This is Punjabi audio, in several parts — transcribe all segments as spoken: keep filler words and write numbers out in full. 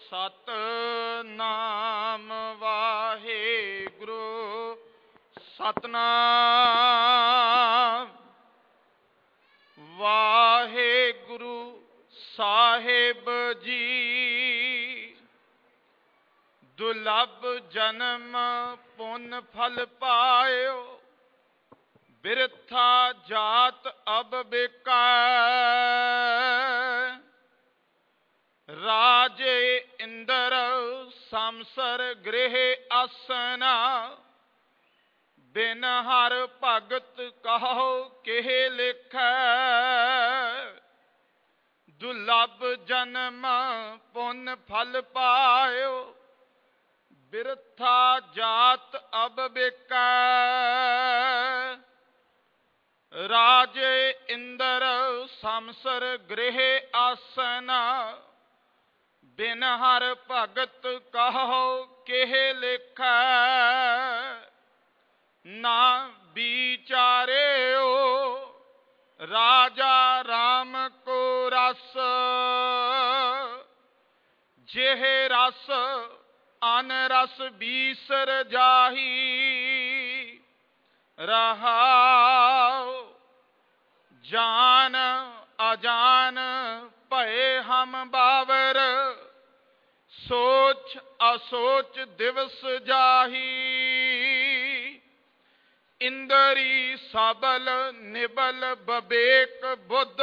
ਸਤਨਾਮ ਵਾਹਿਗੁਰੂ ਸਤਨਾਮ ਵਾਹਿਗੁਰੂ ਸਾਹਿਬ ਜੀ। ਦੁਲੱਭ ਜਨਮ ਪੁੰਨ ਫਲ ਪਾਇਓ, ਬਿਰਥਾ ਜਾਤ ਅਬ ਬਿਕੈ। ਰਾਜੇ ਇੰਦਰ ਸੰਸਰ ਗ੍ਰਹਿ ਆਸਨਾ, ਬਿਨ ਹਰ ਭਗਤ ਕਹੋ ਕਿਹ ਲਿਖੈ। ਦੁਲੱਭ ਜਨਮ ਪੁੰਨ ਫਲ ਪਾਇਓ, ਬਿਰਥਾ ਜਾਤ ਅਬ ਬਿਕੈ। ਰਾਜੇ ਇੰਦਰ ਸੰਸਰ ਗ੍ਰਹਿ ਆਸਨਾ, ਬਿਨ ਹਰ ਭਗਤ ਕਹੋ ਕਿਹ ਲਿਖੈ। ਨਾ ਵਿਚਾਰਿਓ ਰਾਜਾ ਰਾਮ ਕੋ ਰਸ, ਜਿਹ ਰਸ ਅਨ ਰਸ ਬੀਸਰ ਜਾਹੀ। ਰਹਾਉ ਜਾਨ ਅਜਾਨ ਭਏ ਹਮ ਬਾਵਰ, ਸੋਚ ਅਸੋਚ ਦਿਵਸ ਜਾਹੀ। ਇੰਦਰੀ ਸਬਲ ਨਿਬਲ ਬਵੇਕ ਬੁੱਧ,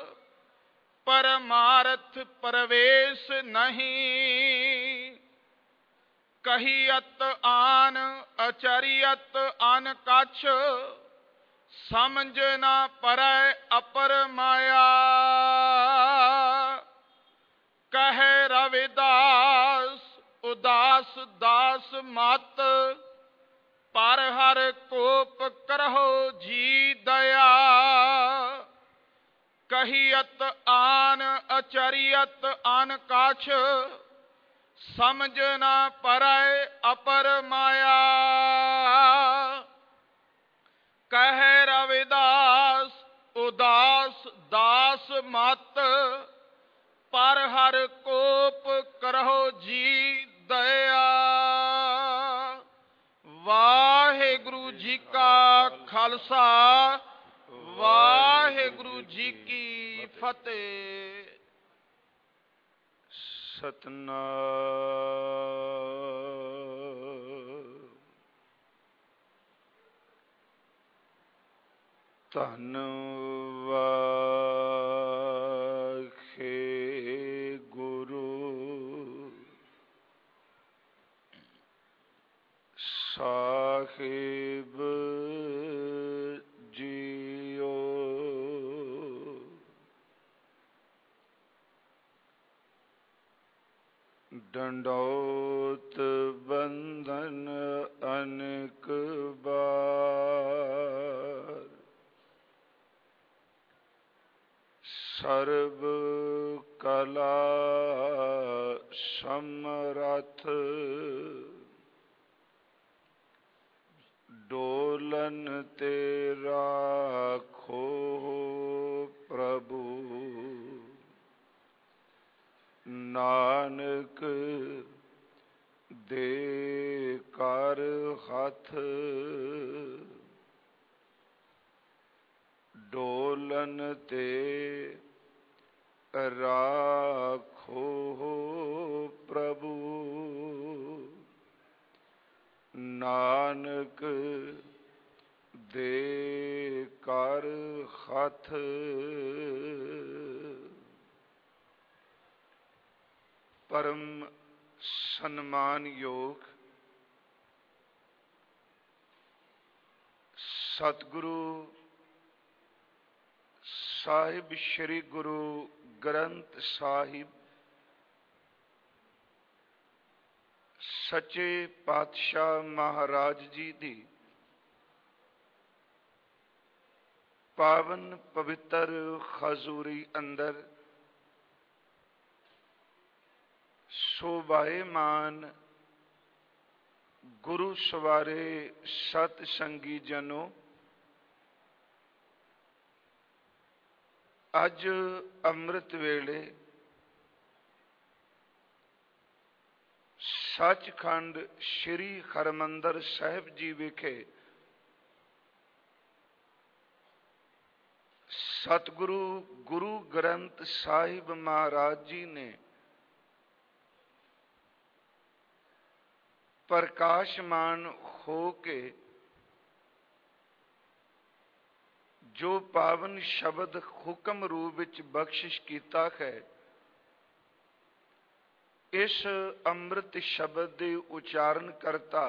ਪਰਮਾਰਥ ਪ੍ਰਵੇਸ਼ ਨਹੀਂ। ਕਹੀਅਤ ਆਨ ਅਚਰੀਅਤ ਅਨ ਕਛ, ਸਮਝ ਨਾ ਪਰੈ ਅਪਰ ਮਾਇਆ। ਕਹੈ ਰਵਿਦਾਸ ਉਦਾਸ ਦਾਸ ਮਤ, ਪਰ ਹਰ ਕੋਪ ਕਰਹੁ ਜੀ ਦਇਆ। ਕਹੀਅਤ ਆਨ ਅਚਰੀਅਤ ਅਨ ਕਛ, ਸਮਝ ਨਾ ਪਰੈ ਅਪਰ ਮਾਇਆ। ਕਹੈ ਰਵਿਦਾਸ ਉਦਾਸ ਦਾਸ ਮਤ, ਪਰ ਹਰ ਕੋਪ ਕਰਹੁ ਜੀ ਦਇਆ। ਵਾਹਿਗੁਰੂ ਜੀ ਕਾ ਖਾਲਸਾ, ਵਾਹਿਗੁਰੂ ਜੀ ਕੀ ਫਤਿਹ। ਸਤਨਾਮ। ਧੰਨ ਵਾਹਿਗੁਰੂ ਸਾਹਿਬ ਜੀਓ। ਡੰਡੌਤ ਬੰਧਨ ਅਨੇਕ ਬਾਰ, ਸਰਬ ਕਲਾ ਸਮਰੱਥ। ਡੋਲਨ ਤੇ ਰਾਖੋ ਪ੍ਰਭੂ, ਨਾਨਕ ਦੇ ਕਰ ਹੱਥ। ਡੋਲਨ ਤੇ ਰਾਖੋ ਪ੍ਰਭੂ, ਨਾਨਕ ਦੇ ਕਰ ਹੱਥ। ਪਰਮ ਸਨਮਾਨਯੋਗ ਸਤਿਗੁਰੂ ਸਾਹਿਬ ਸ੍ਰੀ ਗੁਰੂ ਗ੍ਰੰਥ ਸਾਹਿਬ ਸੱਚੇ ਪਾਤਸ਼ਾਹ ਮਹਾਰਾਜ ਜੀ ਦੀ ਪਾਵਨ ਪਵਿੱਤਰ ਹਜ਼ੂਰੀ ਅੰਦਰ ਸ਼ੋਭਾਇਮਾਨ ਗੁਰੂ ਸਵਾਰੇ ਸਤ ਸੰਗੀ ਜਨੋ, ਅੱਜ ਅੰਮ੍ਰਿਤ ਵੇਲੇ ਸੱਚਖੰਡ ਸ੍ਰੀ ਹਰਿਮੰਦਰ ਸਾਹਿਬ ਜੀ ਵਿਖੇ ਸਤਿਗੁਰੂ ਗੁਰੂ ਗ੍ਰੰਥ ਸਾਹਿਬ ਮਹਾਰਾਜ ਜੀ ਨੇ ਪ੍ਰਕਾਸ਼ਮਾਨ ਹੋ ਕੇ ਜੋ ਪਾਵਨ ਸ਼ਬਦ ਹੁਕਮ ਰੂਪ ਵਿੱਚ ਬਖਸ਼ਿਸ਼ ਕੀਤਾ ਹੈ, ਇਸ ਅੰਮ੍ਰਿਤ ਸ਼ਬਦ ਦੇ ਉਚਾਰਨ ਕਰਤਾ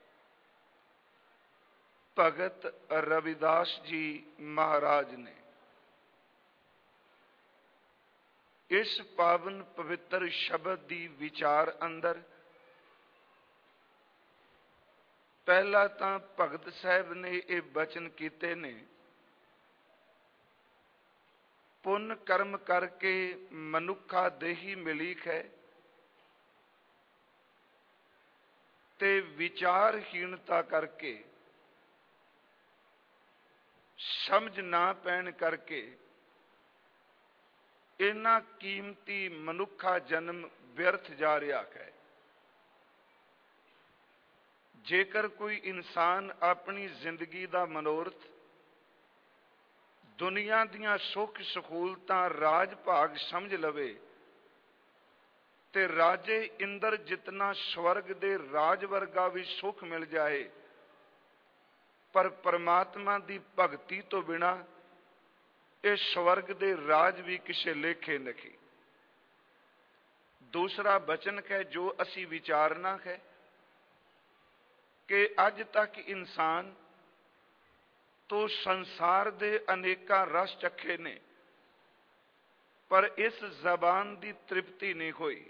ਭਗਤ ਰਵਿਦਾਸ ਜੀ ਮਹਾਰਾਜ ਨੇ। ਇਸ ਪਾਵਨ ਪਵਿੱਤਰ ਸ਼ਬਦ ਦੀ ਵਿਚਾਰ ਅੰਦਰ ਪਹਿਲਾ ਤਾਂ ਭਗਤ ਸਾਹਿਬ ਨੇ ਇਹ ਬਚਨ ਕੀਤੇ ਨੇ, ਪੁੰਨ ਕਰਮ ਕਰਕੇ ਮਨੁੱਖਾ ਦੇਹੀ ਮਿਲੀ ਹੈ ਤੇ ਵਿਚਾਰਹੀਣਤਾ ਕਰਕੇ ਸਮਝ ਨਾ ਪੈਣ ਕਰਕੇ ਇੰਨਾ ਕੀਮਤੀ ਮਨੁੱਖਾ ਜਨਮ ਵਿਅਰਥ ਜਾ ਰਿਹਾ ਹੈ। ਜੇਕਰ ਕੋਈ ਇਨਸਾਨ ਆਪਣੀ ਜ਼ਿੰਦਗੀ ਦਾ ਮਨੋਰਥ ਦੁਨੀਆ ਦੀਆਂ ਸੁੱਖ ਸਹੂਲਤਾਂ ਰਾਜ ਭਾਗ ਸਮਝ ਲਵੇ ਤੇ ਰਾਜੇ ਇੰਦਰ ਜਿਤਨਾ ਸਵਰਗ ਦੇ ਰਾਜ ਵਰਗਾ ਵੀ ਸੁੱਖ ਮਿਲ ਜਾਏ, ਪਰ ਪਰਮਾਤਮਾ ਦੀ ਭਗਤੀ ਤੋਂ ਬਿਨਾਂ ਇਹ ਸਵਰਗ ਦੇ ਰਾਜ ਵੀ ਕਿਸੇ ਲੇਖੇ ਨਹੀਂ। ਦੂਸਰਾ ਬਚਨ ਹੈ ਜੋ ਅਸੀਂ ਵਿਚਾਰਨਾ ਹੈ ਕਿ ਅੱਜ ਤੱਕ ਇਨਸਾਨ ਤੋਂ ਸੰਸਾਰ ਦੇ ਅਨੇਕਾਂ ਰਸ ਚੱਖੇ ਨੇ, ਪਰ ਇਸ ਜ਼ਬਾਨ ਦੀ ਤ੍ਰਿਪਤੀ ਨਹੀਂ ਹੋਈ।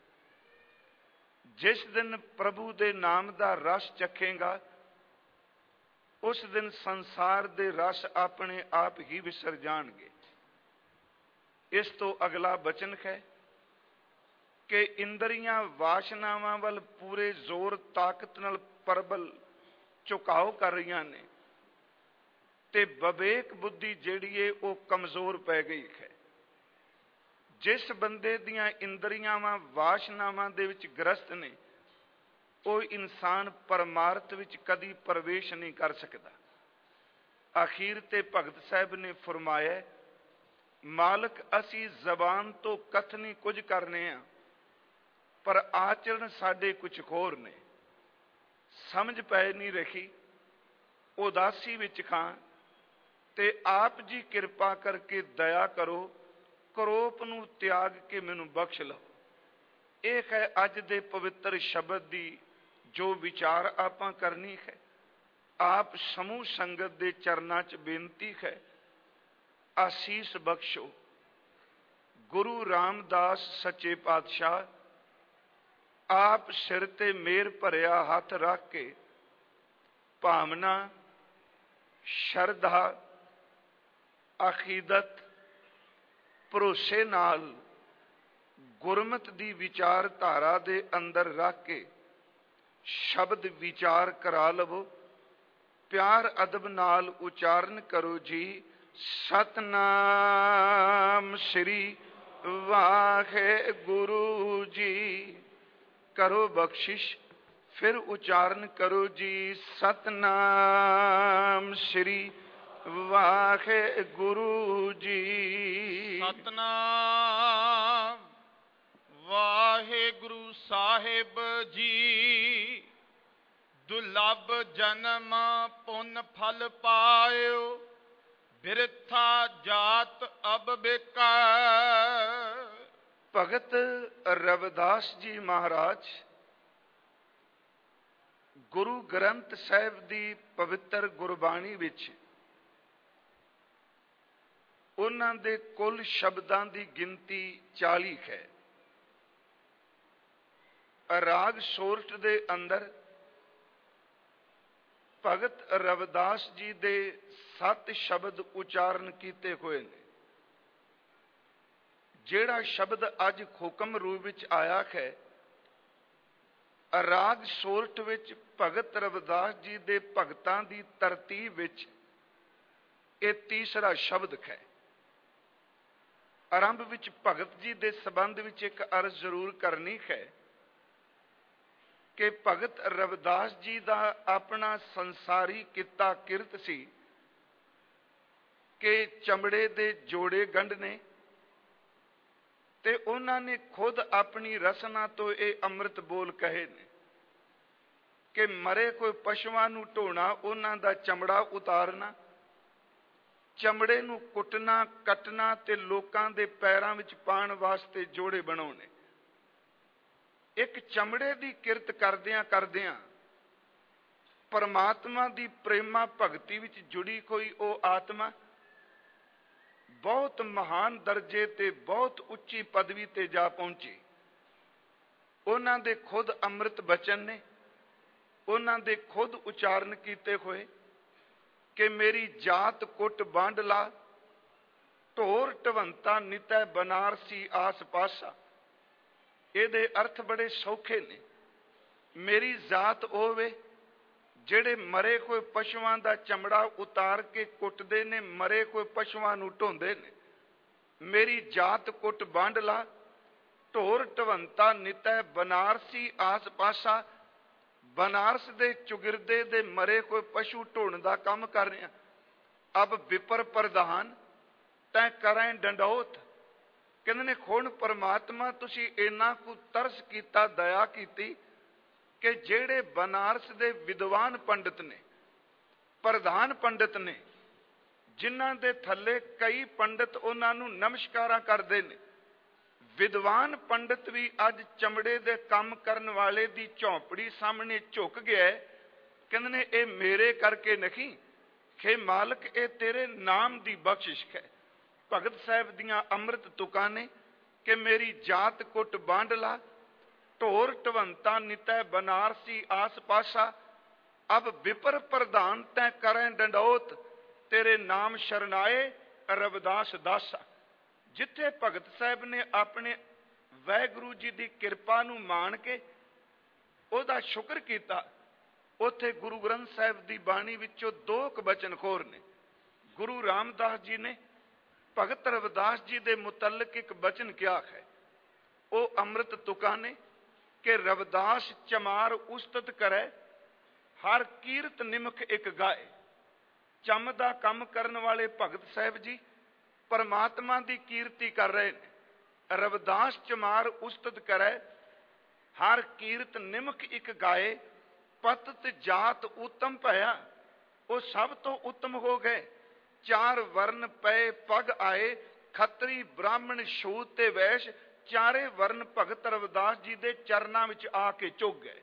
ਜਿਸ ਦਿਨ ਪ੍ਰਭੂ ਦੇ ਨਾਮ ਦਾ ਰਸ ਚੱਖੇਗਾ, ਉਸ ਦਿਨ ਸੰਸਾਰ ਦੇ ਰਸ ਆਪਣੇ ਆਪ ਹੀ ਵਿਸਰ ਜਾਣਗੇ। ਇਸ ਤੋਂ ਅਗਲਾ ਬਚਨ ਹੈ ਕਿ ਇੰਦਰੀਆਂ ਵਾਸ਼ਨਾਵਾਂ ਵੱਲ ਪੂਰੇ ਜ਼ੋਰ ਤਾਕਤ ਨਾਲ ਪ੍ਰਬਲ ਝੁਕਾਓ ਕਰ ਰਹੀਆਂ ਨੇ ਤੇ ਵਿਵੇਕ ਬੁੱਧੀ ਜਿਹੜੀ ਏ ਉਹ ਕਮਜ਼ੋਰ ਪੈ ਗਈ ਹੈ। ਜਿਸ ਬੰਦੇ ਦੀਆਂ ਇੰਦਰੀਆਵਾਂ ਵਾਸ਼ਨਾਵਾਂ ਦੇ ਵਿੱਚ ਗ੍ਰਸਤ ਨੇ, ਉਹ ਇਨਸਾਨ ਪਰਮਾਰਥ ਵਿੱਚ ਕਦੀ ਪ੍ਰਵੇਸ਼ ਨਹੀਂ ਕਰ ਸਕਦਾ। ਅਖੀਰ ਤੇ ਭਗਤ ਸਾਹਿਬ ਨੇ ਫਰਮਾਇਆ, ਮਾਲਕ ਅਸੀਂ ਜ਼ਬਾਨ ਤੋਂ ਕਥਨੀ ਕੁਝ ਕਰਨੇ ਆ, ਪਰ ਆਚਰਣ ਸਾਡੇ ਕੁਝ ਹੋਰ ਨੇ। ਸਮਝ ਪੈ ਨਹੀਂ ਰਹੀ, ਉਦਾਸੀ ਵਿੱਚ ਖਾਂ ਤੇ ਆਪ ਜੀ ਕਿਰਪਾ ਕਰਕੇ ਦਇਆ ਕਰੋ, ਕਰੋਪ ਨੂੰ ਤਿਆਗ ਕੇ ਮੈਨੂੰ ਬਖਸ਼ ਲਓ। ਇਹ ਹੈ ਅੱਜ ਦੇ ਪਵਿੱਤਰ ਸ਼ਬਦ ਦੀ ਜੋ ਵਿਚਾਰ ਆਪਾਂ ਕਰਨੀ ਹੈ। ਆਪ ਸਮੂਹ ਸੰਗਤ ਦੇ ਚਰਨਾਂ 'ਚ ਬੇਨਤੀ ਹੈ, ਆਸੀਸ ਬਖਸ਼ੋ। ਗੁਰੂ ਰਾਮਦਾਸ ਸੱਚੇ ਪਾਤਸ਼ਾਹ ਆਪ ਸਿਰ ਤੇ ਮੇਰ ਭਰਿਆ ਹੱਥ ਰੱਖ ਕੇ ਭਾਵਨਾ, ਸ਼ਰਧਾ, ਅਕੀਦਤ, ਭਰੋਸੇ ਨਾਲ ਗੁਰਮਤ ਦੀ ਵਿਚਾਰਧਾਰਾ ਦੇ ਅੰਦਰ ਰੱਖ ਕੇ ਸ਼ਬਦ ਵਿਚਾਰ ਕਰਾ ਲਵੋ। ਪਿਆਰ ਅਦਬ ਨਾਲ ਉਚਾਰਨ ਕਰੋ ਜੀ, ਸਤਨਾਮ ਸ੍ਰੀ ਵਾਹਿਗੁਰੂ ਜੀ। ਕਰੋ ਬਖਸ਼ਿਸ਼, ਫਿਰ ਉਚਾਰਨ ਕਰੋ ਜੀ, ਸਤਨਾਮ ਸ੍ਰੀ ਵਾਹਿਗੁਰੂ ਜੀ। ਸਤਨਾਮ ਵਾਹਿਗੁਰੂ ਸਾਹਿਬ ਜੀ। ਦੁਲੱਭ ਜਨਮ ਪੁੰਨ ਫਲ ਪਾਇਓ, ਬਿਰਥਾ ਜਾਤ ਅਬ ਬਿਕੈ। ਭਗਤ ਰਵਿਦਾਸ ਜੀ ਮਹਾਰਾਜ ਗੁਰੂ ਗ੍ਰੰਥ ਸਾਹਿਬ ਦੀ ਪਵਿੱਤਰ ਗੁਰਬਾਣੀ ਵਿੱਚ ਉਹਨਾਂ ਦੇ ਕੁੱਲ ਸ਼ਬਦਾਂ ਦੀ ਗਿਣਤੀ ਚਾਲੀ ਹੈ। ਰਾਗ ਸੋਰਠ ਦੇ ਅੰਦਰ ਭਗਤ ਰਵਿਦਾਸ ਜੀ ਦੇ ਸੱਤ ਸ਼ਬਦ ਉਚਾਰਨ ਕੀਤੇ ਹੋਏ ਨੇ। ਜਿਹੜਾ ਸ਼ਬਦ ਅੱਜ ਹੁਕਮ ਰੂਪ ਵਿੱਚ ਆਇਆ ਹੈ, ਰਾਗ ਸੋਰਠ ਵਿੱਚ ਭਗਤ ਰਵਿਦਾਸ ਜੀ ਦੇ ਭਗਤਾਂ ਦੀ ਤਰਤੀਬ ਵਿੱਚ ਇਹ ਤੀਸਰਾ ਸ਼ਬਦ ਹੈ। ਆਰੰਭ ਵਿੱਚ ਭਗਤ ਜੀ ਦੇ ਸੰਬੰਧ ਵਿੱਚ ਇੱਕ ਅਰਜ਼ ਜ਼ਰੂਰ ਕਰਨੀ ਹੈ ਕਿ ਭਗਤ ਰਵਿਦਾਸ ਜੀ ਦਾ ਆਪਣਾ ਸੰਸਾਰੀ ਕਿੱਤਾ ਕਿਰਤ ਸੀ ਕਿ ਚਮੜੇ ਦੇ ਜੋੜੇ ਗੰਢਣੇ, ਤੇ ਉਹਨਾਂ ਨੇ ਖੁਦ ਆਪਣੀ ਰਸਨਾ ਤੋਂ ਇਹ ਅੰਮ੍ਰਿਤ ਬੋਲ ਕਹੇ ਨੇ ਕਿ ਮਰੇ ਕੋਈ ਪਸ਼ੂਆਂ ਨੂੰ ਢੋਣਾ, ਉਹਨਾਂ ਦਾ ਚਮੜਾ ਉਤਾਰਨਾ, ਚਮੜੇ ਨੂੰ ਕੁੱਟਣਾ ਕੱਟਣਾ ਤੇ ਲੋਕਾਂ ਦੇ ਪੈਰਾਂ ਵਿੱਚ ਪਾਉਣ ਵਾਸਤੇ ਜੋੜੇ ਬਣਾਉਣੇ। ਇੱਕ ਚਮੜੇ ਦੀ ਕਿਰਤ ਕਰਦਿਆਂ ਕਰਦਿਆਂ ਪਰਮਾਤਮਾ ਦੀ ਪ੍ਰੇਮਾ ਭਗਤੀ ਵਿੱਚ ਜੁੜੀ ਕੋਈ ਉਹ ਆਤਮਾ ਬਹੁਤ ਮਹਾਨ ਦਰਜੇ ਤੇ ਬਹੁਤ ਉੱਚੀ ਪਦਵੀ ਤੇ ਜਾ ਪਹੁੰਚੀ। ਉਹਨਾਂ ਦੇ ਖੁਦ ਅੰਮ੍ਰਿਤ ਬਚਨ ਨੇ, ਉਹਨਾਂ ਦੇ ਖੁਦ ਉਚਾਰਨ ਕੀਤੇ ਹੋਏ ਕਿ ਮੇਰੀ ਜਾਤ ਕੁੱਟ ਵੰਡ ਲਾ, ਢੋਰ ਢਵੰਤਾ ਨਿਤੈ ਬਨਾਰਸੀ ਆਸ ਪਾਸਾ। ਇਹਦੇ ਅਰਥ ਬੜੇ ਸੌਖੇ ਨੇ। ਮੇਰੀ ਜਾਤ ਉਹ ਵੇ ਜਿਹੜੇ ਮਰੇ ਕੋਈ ਪਸ਼ੂਆਂ ਦਾ ਚਮੜਾ ਉਤਾਰ ਕੇ ਕੁੱਟਦੇ ਨੇ, ਮਰੇ ਕੋਈ ਪਸ਼ੂਆਂ ਨੂੰ ਢੋਂਦੇ ਨੇ। ਮੇਰੀ ਜਾਤ ਕੁੱਟ ਵੰਡ ਲਾ, ਢੋਰ ਢਵੰਤਾ ਨਿਤੈ ਬਨਾਰਸੀ ਆਸ ਪਾਸਾ। ਬਨਾਰਸ ਦੇ ਚੁਗਿਰਦੇ ਦੇ ਮਰੇ ਕੋਈ ਪਸ਼ੂ ਢੋਣ ਦਾ ਕੰਮ ਕਰ ਰਿਹਾ। ਅਬ ਵਿਪਰ ਪ੍ਰਧਾਨ ਤੈਂ ਕਰੈਂ ਡੰਡੌਤ। ਕਹਿੰਦੇ ਨੇ ਹੁਣ ਪਰਮਾਤਮਾ ਤੁਸੀਂ ਇੰਨਾ ਕੁ ਤਰਸ ਕੀਤਾ, ਦਇਆ ਕੀਤੀ ਕਿ ਜਿਹੜੇ ਬਨਾਰਸ ਦੇ ਵਿਦਵਾਨ ਪੰਡਿਤ ਨੇ, ਪ੍ਰਧਾਨ ਪੰਡਿਤ ਨੇ, ਜਿਨ੍ਹਾਂ ਦੇ ਥੱਲੇ ਕਈ ਪੰਡਿਤ ਉਹਨਾਂ ਨੂੰ ਨਮਸਕਾਰਾਂ ਕਰਦੇ ਨੇ, ਵਿਦਵਾਨ ਪੰਡਿਤ ਵੀ ਅੱਜ ਚਮੜੇ ਦੇ ਕੰਮ ਕਰਨ ਵਾਲੇ ਦੀ ਝੌਂਪੜੀ ਸਾਹਮਣੇ ਝੁਕ ਗਿਆ। ਕਹਿੰਦੇ ਨੇ ਇਹ ਮੇਰੇ ਕਰਕੇ ਨਹੀਂ, ਖੇ ਮਾਲਕ ਇਹ ਤੇਰੇ ਨਾਮ ਦੀ ਬਖਸ਼ਿਸ਼ ਹੈ। ਭਗਤ ਸਾਹਿਬ ਦੀਆਂ ਅੰਮ੍ਰਿਤ ਤੁਕਾਂ ਨੇ ਕਿ ਮੇਰੀ ਜਾਤ ਕੁੱਟ ਵੰਡ ਲਾ, ਢੋਰ ਢਵੰਤਾ ਨਿਤੈ ਬਨਾਰਸੀ ਆਸ ਪਾਸਾ। ਅਬ ਵਿਪਰ ਪ੍ਰਧਾਨ ਤੈਂ ਕਰੈਂ ਡੰਡੌਤ, ਤੇਰੇ ਨਾਮ ਸ਼ਰਨਾਏ ਰਵਿਦਾਸ ਦਾਸਾ। ਜਿੱਥੇ ਭਗਤ ਸਾਹਿਬ ਨੇ ਆਪਣੇ ਵਾਹਿਗੁਰੂ ਜੀ ਦੀ ਕਿਰਪਾ ਨੂੰ ਮਾਣ ਕੇ ਉਹਦਾ ਸ਼ੁਕਰ ਕੀਤਾ, ਉੱਥੇ ਗੁਰੂ ਗ੍ਰੰਥ ਸਾਹਿਬ ਦੀ ਬਾਣੀ ਵਿੱਚੋਂ ਦੋ ਕੁ ਬਚਨ ਖੋਰ ਨੇ। ਗੁਰੂ ਰਾਮਦਾਸ ਜੀ ਨੇ ਭਗਤ ਰਵਿਦਾਸ ਜੀ ਦੇ ਮੁਤਲਕ ਇੱਕ ਬਚਨ ਕਿਹਾ ਹੈ, ਉਹ ਅੰਮ੍ਰਿਤ ਤੁਕਾਂ ਨੇ ਕਿ ਰਵਿਦਾਸ ਚਮਾਰ ਉਸਤਤ ਕਰੇ, ਹਰ ਕੀਰਤ ਨਿਮਖ ਇੱਕ ਗਾਏ। ਚਮ ਦਾ ਕੰਮ ਕਰਨ ਵਾਲੇ ਭਗਤ ਸਾਹਿਬ ਜੀ ਪਰਮਾਤਮਾ ਦੀ ਕੀਰਤੀ ਕਰ ਰਹੇ ਨੇ। ਰਵਿਦਾਸ ਚਮਾਰ ਉਸਤਤ ਕਰੇ, ਹਰ ਕੀਰਤ ਨਿਮਖ ਇੱਕ ਗਾਏ। ਪਤਤ ਜਾਤ ਉਤਮ ਭਇਆ, ਉਹ ਸਭ ਤੋਂ ਉੱਤਮ ਹੋ ਗਏ। ਚਾਰ ਵਰਨ ਪਏ ਪਗ ਆਏ, ਖੱਤਰੀ ਬ੍ਰਾਹਮਣ ਛੂਤ ਤੇ ਵੈਸ਼। ਚਾਰੇ ਵਰਨ ਭਗਤ ਰਵਿਦਾਸ ਜੀ ਦੇ ਚਰਨਾਂ ਵਿੱਚ ਆ ਕੇ ਝੁਕ ਗਏ।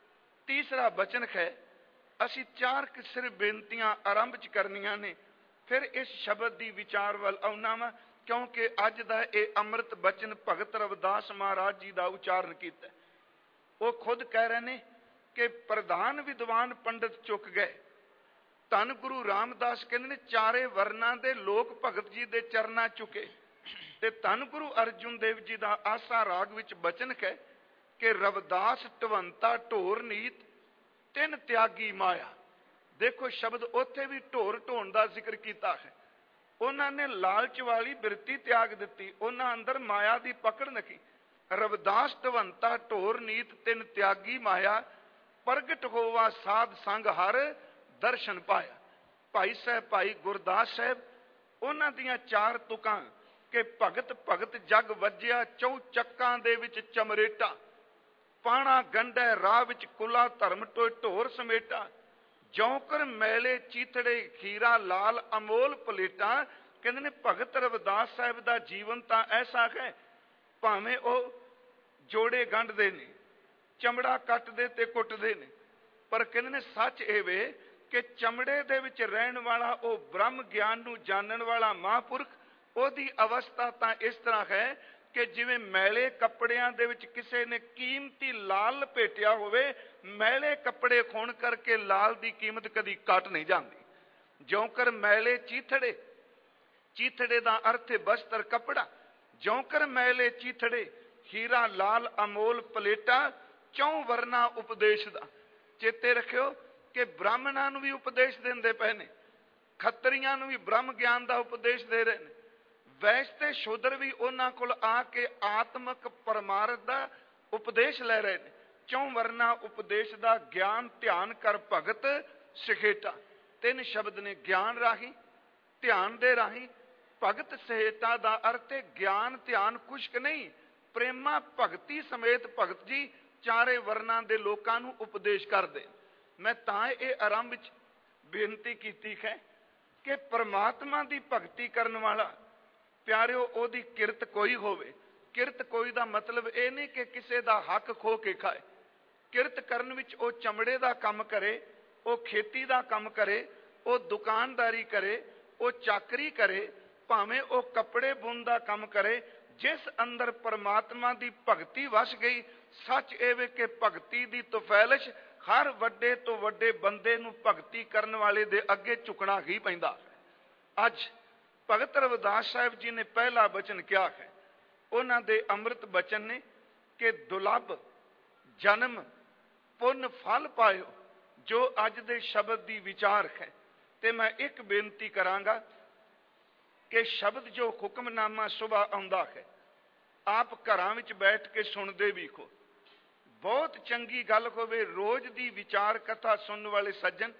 ਤੀਸਰਾ ਬਚਨ ਹੈ, ਅਸੀਂ ਚਾਰ ਕਿਸਰ ਬੇਨਤੀਆਂ ਆਰੰਭ ਚ ਕਰਨੀਆਂ ਨੇ, ਫਿਰ ਇਸ ਸ਼ਬਦ ਦੀ ਵਿਚਾਰ ਵੱਲ ਆਉਣਾ ਵਾ, ਕਿਉਂਕਿ ਅੱਜ ਦਾ ਇਹ ਅੰਮ੍ਰਿਤ ਬਚਨ ਭਗਤ ਰਵਿਦਾਸ ਮਹਾਰਾਜ ਜੀ ਦਾ ਉਚਾਰਨ ਕੀਤਾ। ਉਹ ਖੁਦ ਕਹਿ ਰਹੇ ਨੇ ਕਿ ਪ੍ਰਧਾਨ ਵਿਦਵਾਨ ਪੰਡਿਤ ਚੁੱਕ ਗਏ। ਧੰਨ ਗੁਰੂ ਰਾਮਦਾਸ ਕਹਿੰਦੇ ਨੇ ਚਾਰੇ ਵਰਨਾਂ ਦੇ ਲੋਕ ਭਗਤ ਜੀ ਦੇ ਚਰਨਾਂ ਚੁੱਕੇ। ਤੇ ਧੰਨ ਗੁਰੂ ਅਰਜੁਨ ਦੇਵ ਜੀ ਦਾ ਆਸਾ ਰਾਗ ਵਿੱਚ ਬਚਨ ਹੈ ਕਿ ਰਵਿਦਾਸ ਢਵੰਤਾ ਢੋਰ ਨੀਤ, ਤਿੰਨ ਤਿਆਗੀ ਮਾਇਆ। ਦੇਖੋ ਸ਼ਬਦ ਉੱਥੇ ਵੀ ਢੋਰ ਢੋਣ ਦਾ ਜ਼ਿਕਰ ਕੀਤਾ ਹੈ। ਉਹਨਾਂ ਨੇ ਲਾਲਚ ਵਾਲੀ ਬਿਰਤੀ ਤਿਆਗ ਦਿੱਤੀ, ਉਹਨਾਂ ਅੰਦਰ ਮਾਇਆ ਦੀ ਪਕੜ ਨਖੀ। ਰਵਿਦਾਸ ਢਵੰਤਾ ਢੋਰ ਨੀਤ, ਤਿੰਨ ਤਿਆਗੀ ਮਾਇਆ। ਪ੍ਰਗਟ ਹੋਵਾ ਸਾਧ ਸੰਗ ਹਰ, ਦਰਸ਼ਨ ਪਾਇਆ। ਭਾਈ ਸਾਹਿਬ ਭਾਈ ਗੁਰਦਾਸ ਸਾਹਿਬ ਉਹਨਾਂ ਦੀਆਂ ਚਾਰ ਤੁਕਾਂ ਕਿ ਭਗਤ ਭਗਤ ਜਗ ਵੱਜਿਆ, ਚੌ ਚੱਕਾਂ ਦੇ ਵਿੱਚ ਚਮਰੇਟਾ। ਪਾਣਾ ਗੰਢੈ ਰਾਹ ਵਿੱਚ ਕੁਲਾ ਧਰਮ ਟੋਏ ਢੋਰ ਸਮੇਟਾ। ਜੌਂਕਰ ਮੈਲੇ ਚੀਥੜੇ ਖੀਰਾ ਲਾਲ ਅਮੋਲ ਪਲੇਟਾਂ। ਕਹਿੰਦੇ ਨੇ ਭਗਤ ਰਵਿਦਾਸ ਸਾਹਿਬ ਦਾ ਜੀਵਨ ਤਾਂ ਐਸਾ ਹੈ, ਭਾਵੇਂ ਉਹ ਜੋੜੇ ਗੰਢਦੇ ਨੇ, ਚਮੜਾ ਕੱਟਦੇ ਤੇ ਕੁੱਟਦੇ ਨੇ, ਪਰ ਕਹਿੰਦੇ ਨੇ ਸੱਚ ਇਹ ਵੇ ਕਿ ਚਮੜੇ ਦੇ ਵਿੱਚ ਰਹਿਣ ਵਾਲਾ ਉਹ ਬ੍ਰਹਮ ਗਿਆਨ ਨੂੰ ਜਾਣਨ ਵਾਲਾ ਮਹਾਂਪੁਰਖ, ਉਹਦੀ ਅਵਸਥਾ ਤਾਂ ਇਸ ਤਰ੍ਹਾਂ ਹੈ ਕਿ ਜਿਵੇਂ ਮੈਲੇ ਕੱਪੜਿਆਂ ਦੇ ਵਿੱਚ ਕਿਸੇ ਨੇ ਕੀਮਤੀ ਲਾਲ ਲਪੇਟਿਆ ਹੋਵੇ। ਮੈਲੇ ਕੱਪੜੇ ਖੋਣ ਕਰਕੇ ਲਾਲ ਦੀ ਕੀਮਤ ਕਦੀ ਘਟ ਨਹੀਂ ਜਾਂਦੀ। ਜੌਂਕਰ ਮੈਲੇ ਚੀਥੜੇ, ਚੀਥੜੇ ਦਾ ਅਰਥ ਹੈ ਬਸਤਰ ਕੱਪੜਾ। ਜੌਂਕਰ ਮੈਲੇ ਚੀਥੜੇ, ਹੀਰਾ ਲਾਲ ਅਮੋਲ ਪਲੇਟਾ। ਚੌਂ ਵਰਨਾ ਉਪਦੇਸ਼ ਦਾ ਚੇਤੇ ਰੱਖਿਓ ਕਿ ਬ੍ਰਾਹਮਣਾਂ ਨੂੰ ਵੀ ਉਪਦੇਸ਼ ਦਿੰਦੇ ਪਏ ਨੇ, ਖੱਤਰੀਆਂ ਨੂੰ ਵੀ ਬ੍ਰਹਮ ਗਿਆਨ ਦਾ ਉਪਦੇਸ਼ ਦੇ ਰਹੇ ਨੇ, ਵੈਸ਼ ਤੇ ਸ਼ੂਦਰ ਵੀ ਉਹਨਾਂ ਕੋਲ ਆ ਕੇ ਆਤਮਕ ਪਰਮਾਰਥ ਦਾ ਉਪਦੇਸ਼ ਲੈ ਰਹੇ ਨੇ। ਚੌਂ ਵਰਨਾ ਉਪਦੇਸ਼ ਦਾ ਗਿਆਨ ਧਿਆਨ ਕਰ ਭਗਤ ਸਿਖੇਟਾ। ਤਿੰਨ ਸ਼ਬਦ ਨੇ, ਗਿਆਨ ਰਾਹੀਂ, ਧਿਆਨ ਦੇ ਰਾਹੀਂ, ਭਗਤ ਸਿਖੇਟਾ ਦਾ ਅਰਥ ਹੈ ਗਿਆਨ ਧਿਆਨ ਕੁਛ ਨਹੀਂ, ਪ੍ਰੇਮਾ ਭਗਤੀ ਸਮੇਤ ਭਗਤ ਜੀ ਚਾਰੇ ਵਰਨਾਂ ਦੇ ਲੋਕਾਂ ਨੂੰ ਉਪਦੇਸ਼ ਕਰਦੇ। ਮੈਂ ਤਾਂ ਇਹ ਆਰੰਭ ਵਿੱਚ ਬੇਨਤੀ ਕੀਤੀ ਹੈ ਕਿ ਪਰਮਾਤਮਾ ਦੀ ਭਗਤੀ ਕਰਨ ਵਾਲਾ ਪਿਆਰਿਓ ਉਹਦੀ ਕਿਰਤ ਕੋਈ ਹੋਵੇ। ਕਿਰਤ ਕੋਈ ਦਾ ਮਤਲਬ ਇਹ ਨਹੀਂ ਕਿ ਕਿਸੇ ਦਾ ਹੱਕ ਖੋ ਕੇ ਖਾਏ। ਕਿਰਤ ਕਰਨ ਵਿੱਚ ਉਹ ਚਮੜੇ ਦਾ ਕੰਮ ਕਰੇ, ਉਹ ਖੇਤੀ ਦਾ ਕੰਮ ਕਰੇ, ਉਹ ਦੁਕਾਨਦਾਰੀ ਕਰੇ, ਉਹ ਚਾਕਰੀ ਕਰੇ, ਭਾਵੇਂ ਉਹ ਕੱਪੜੇ ਬੁਣ ਦਾ ਕੰਮ ਕਰੇ, ਜਿਸ ਅੰਦਰ ਪਰਮਾਤਮਾ ਦੀ ਭਗਤੀ ਵਸ ਗਈ। ਸੱਚ ਇਹ ਵੇ ਕਿ ਭਗਤੀ ਦੀ ਤਫੈਲਿਸ਼ ਹਰ ਵੱਡੇ ਤੋਂ ਵੱਡੇ ਬੰਦੇ ਨੂੰ ਭਗਤੀ ਕਰਨ ਵਾਲੇ ਦੇ ਅੱਗੇ ਝੁਕਣਾ ਹੀ ਪੈਂਦਾ। ਅੱਜ ਭਗਤ ਰਵਿਦਾਸ ਸਾਹਿਬ ਜੀ ਨੇ ਪਹਿਲਾ ਬਚਨ ਕਿਹਾ ਹੈ, ਉਹਨਾਂ ਦੇ ਅੰਮ੍ਰਿਤ ਬਚਨ ਨੇ ਕਿ ਦੁਲੱਭ ਜਨਮ ਪੁੰਨ ਫਲ ਪਾਇਓ, ਜੋ ਅੱਜ ਦੇ ਸ਼ਬਦ ਦੀ ਵਿਚਾਰ ਹੈ। ਤੇ ਮੈਂ ਇੱਕ ਬੇਨਤੀ ਕਰਾਂਗਾ ਕਿ ਸ਼ਬਦ ਜੋ ਹੁਕਮਨਾਮਾ ਸੁਭਾ ਆਉਂਦਾ ਹੈ, ਆਪ ਘਰਾਂ ਵਿੱਚ ਬੈਠ ਕੇ ਸੁਣਦੇ ਵੀ ਹੋ। ਬਹੁਤ ਚੰਗੀ ਗੱਲ ਹੋਵੇ, ਰੋਜ਼ ਦੀ ਵਿਚਾਰ ਕਥਾ ਸੁਣਨ ਵਾਲੇ ਸੱਜਣ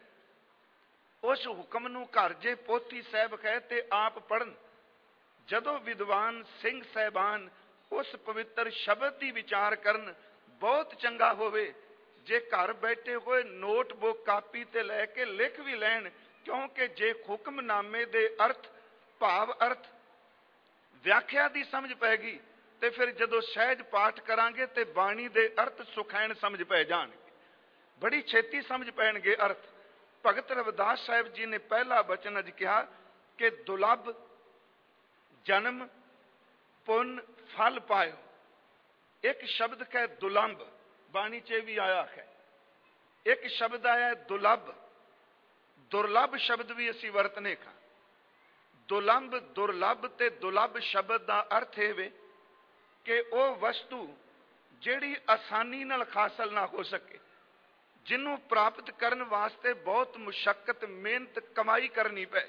ਉਸ ਹੁਕਮ ਨੂੰ ਘਰ ਜੇ ਪੋਥੀ ਸਾਹਿਬ ਹੈ ਤੇ ਆਪ ਪੜ੍ਹਨ। ਜਦੋਂ ਵਿਦਵਾਨ ਸਿੰਘ ਸਾਹਿਬਾਨ ਉਸ ਪਵਿੱਤਰ ਸ਼ਬਦ ਦੀ ਵਿਚਾਰ ਕਰਨ, ਬਹੁਤ ਚੰਗਾ ਹੋਵੇ ਜੇ ਘਰ ਬੈਠੇ ਹੋਏ ਨੋਟਬੁੱਕ ਕਾਪੀ ਤੇ ਲੈ ਕੇ ਲਿਖ ਵੀ ਲੈਣ, ਕਿਉਂਕਿ ਜੇ ਹੁਕਮਨਾਮੇ ਦੇ ਅਰਥ ਭਾਵ ਅਰਥ ਵਿਆਖਿਆ ਦੀ ਸਮਝ ਪੈ ਗਈ ਤੇ ਫਿਰ ਜਦੋਂ ਸਹਿਜ ਪਾਠ ਕਰਾਂਗੇ ਤੇ ਬਾਣੀ ਦੇ ਅਰਥ ਸੁਖੈਣ ਸਮਝ ਪੈ ਜਾਣਗੇ, ਬੜੀ ਛੇਤੀ ਸਮਝ ਪੈਣਗੇ ਅਰਥ। ਭਗਤ ਰਵਿਦਾਸ ਸਾਹਿਬ ਜੀ ਨੇ ਪਹਿਲਾ ਬਚਨ ਅੱਜ ਕਿਹਾ ਕਿ ਦੁਲੱਭ ਜਨਮ ਪੁੰਨ ਫਲ ਪਾਇਓ। ਇੱਕ ਸ਼ਬਦ ਹੈ ਦੁਲੰਭ, ਬਾਣੀ 'ਚ ਵੀ ਆਇਆ ਹੈ। ਇੱਕ ਸ਼ਬਦ ਆਇਆ ਦੁਲੱਭ, ਦੁਰਲੱਭ ਸ਼ਬਦ ਵੀ ਅਸੀਂ ਵਰਤਨੇ ਖਾਂ। ਦੁਲੰਭ ਦੁਰਲੱਭ ਤੇ ਦੁਲੱਭ ਸ਼ਬਦ ਦਾ ਅਰਥ ਇਹ ਵੇ ਕਿ ਉਹ ਵਸਤੂ ਜਿਹੜੀ ਆਸਾਨੀ ਨਾਲ ਹਾਸਲ ਨਾ ਹੋ ਸਕੇ, ਜਿਹਨੂੰ ਪ੍ਰਾਪਤ ਕਰਨ ਵਾਸਤੇ ਬਹੁਤ ਮੁਸ਼ੱਕਤ ਮਿਹਨਤ ਕਮਾਈ ਕਰਨੀ ਪਏ।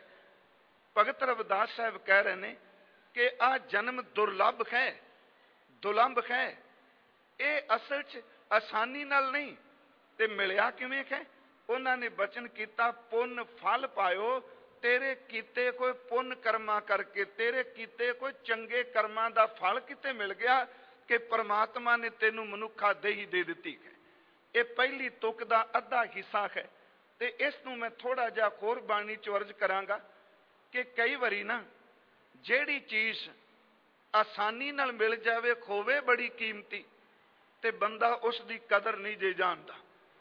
ਭਗਤ ਰਵਿਦਾਸ ਸਾਹਿਬ ਕਹਿ ਰਹੇ ਨੇ ਕਿ ਆਹ ਜਨਮ ਦੁਰਲੱਭ ਹੈ, ਦੁਲੰਭ ਹੈ। ਇਹ ਅਸਲ 'ਚ ਆਸਾਨੀ ਨਾਲ ਨਹੀਂ ਤੇ ਮਿਲਿਆ ਕਿਵੇਂ ਹੈ? ਉਹਨਾਂ ਨੇ ਬਚਨ ਕੀਤਾ ਪੁੰਨ ਫਲ ਪਾਇਓ। ਤੇਰੇ ਕੀਤੇ ਕੋਈ ਪੁੰਨ ਕਰਮਾਂ ਕਰਕੇ, ਤੇਰੇ ਕੀਤੇ ਕੋਈ ਚੰਗੇ ਕਰਮਾਂ ਦਾ ਫਲ ਕਿਤੇ ਮਿਲ ਗਿਆ ਕਿ ਪਰਮਾਤਮਾ ਨੇ ਤੈਨੂੰ ਮਨੁੱਖਾ ਦੇਹੀ ਦੇ ਦਿੱਤੀ ਹੈ। ਇਹ ਪਹਿਲੀ ਤੁਕ ਦਾ ਅੱਧਾ ਹਿੱਸਾ ਹੈ ਤੇ ਇਸ ਨੂੰ ਮੈਂ ਥੋੜਾ ਜਿਹਾ ਹੋਰ ਬਾਣੀ 'ਚ ਅਰਜ਼ ਕਰਾਂਗਾ ਕਿ ਕਈ ਵਾਰੀ ਨਾ ਜਿਹੜੀ ਚੀਜ਼ ਆਸਾਨੀ ਨਾਲ ਮਿਲ ਜਾਵੇ, ਖੋਵੇ ਬੜੀ ਕੀਮਤੀ, ਤੇ ਬੰਦਾ ਉਸ ਦੀ ਕਦਰ ਨਹੀਂ ਜੇ ਜਾਣਦਾ।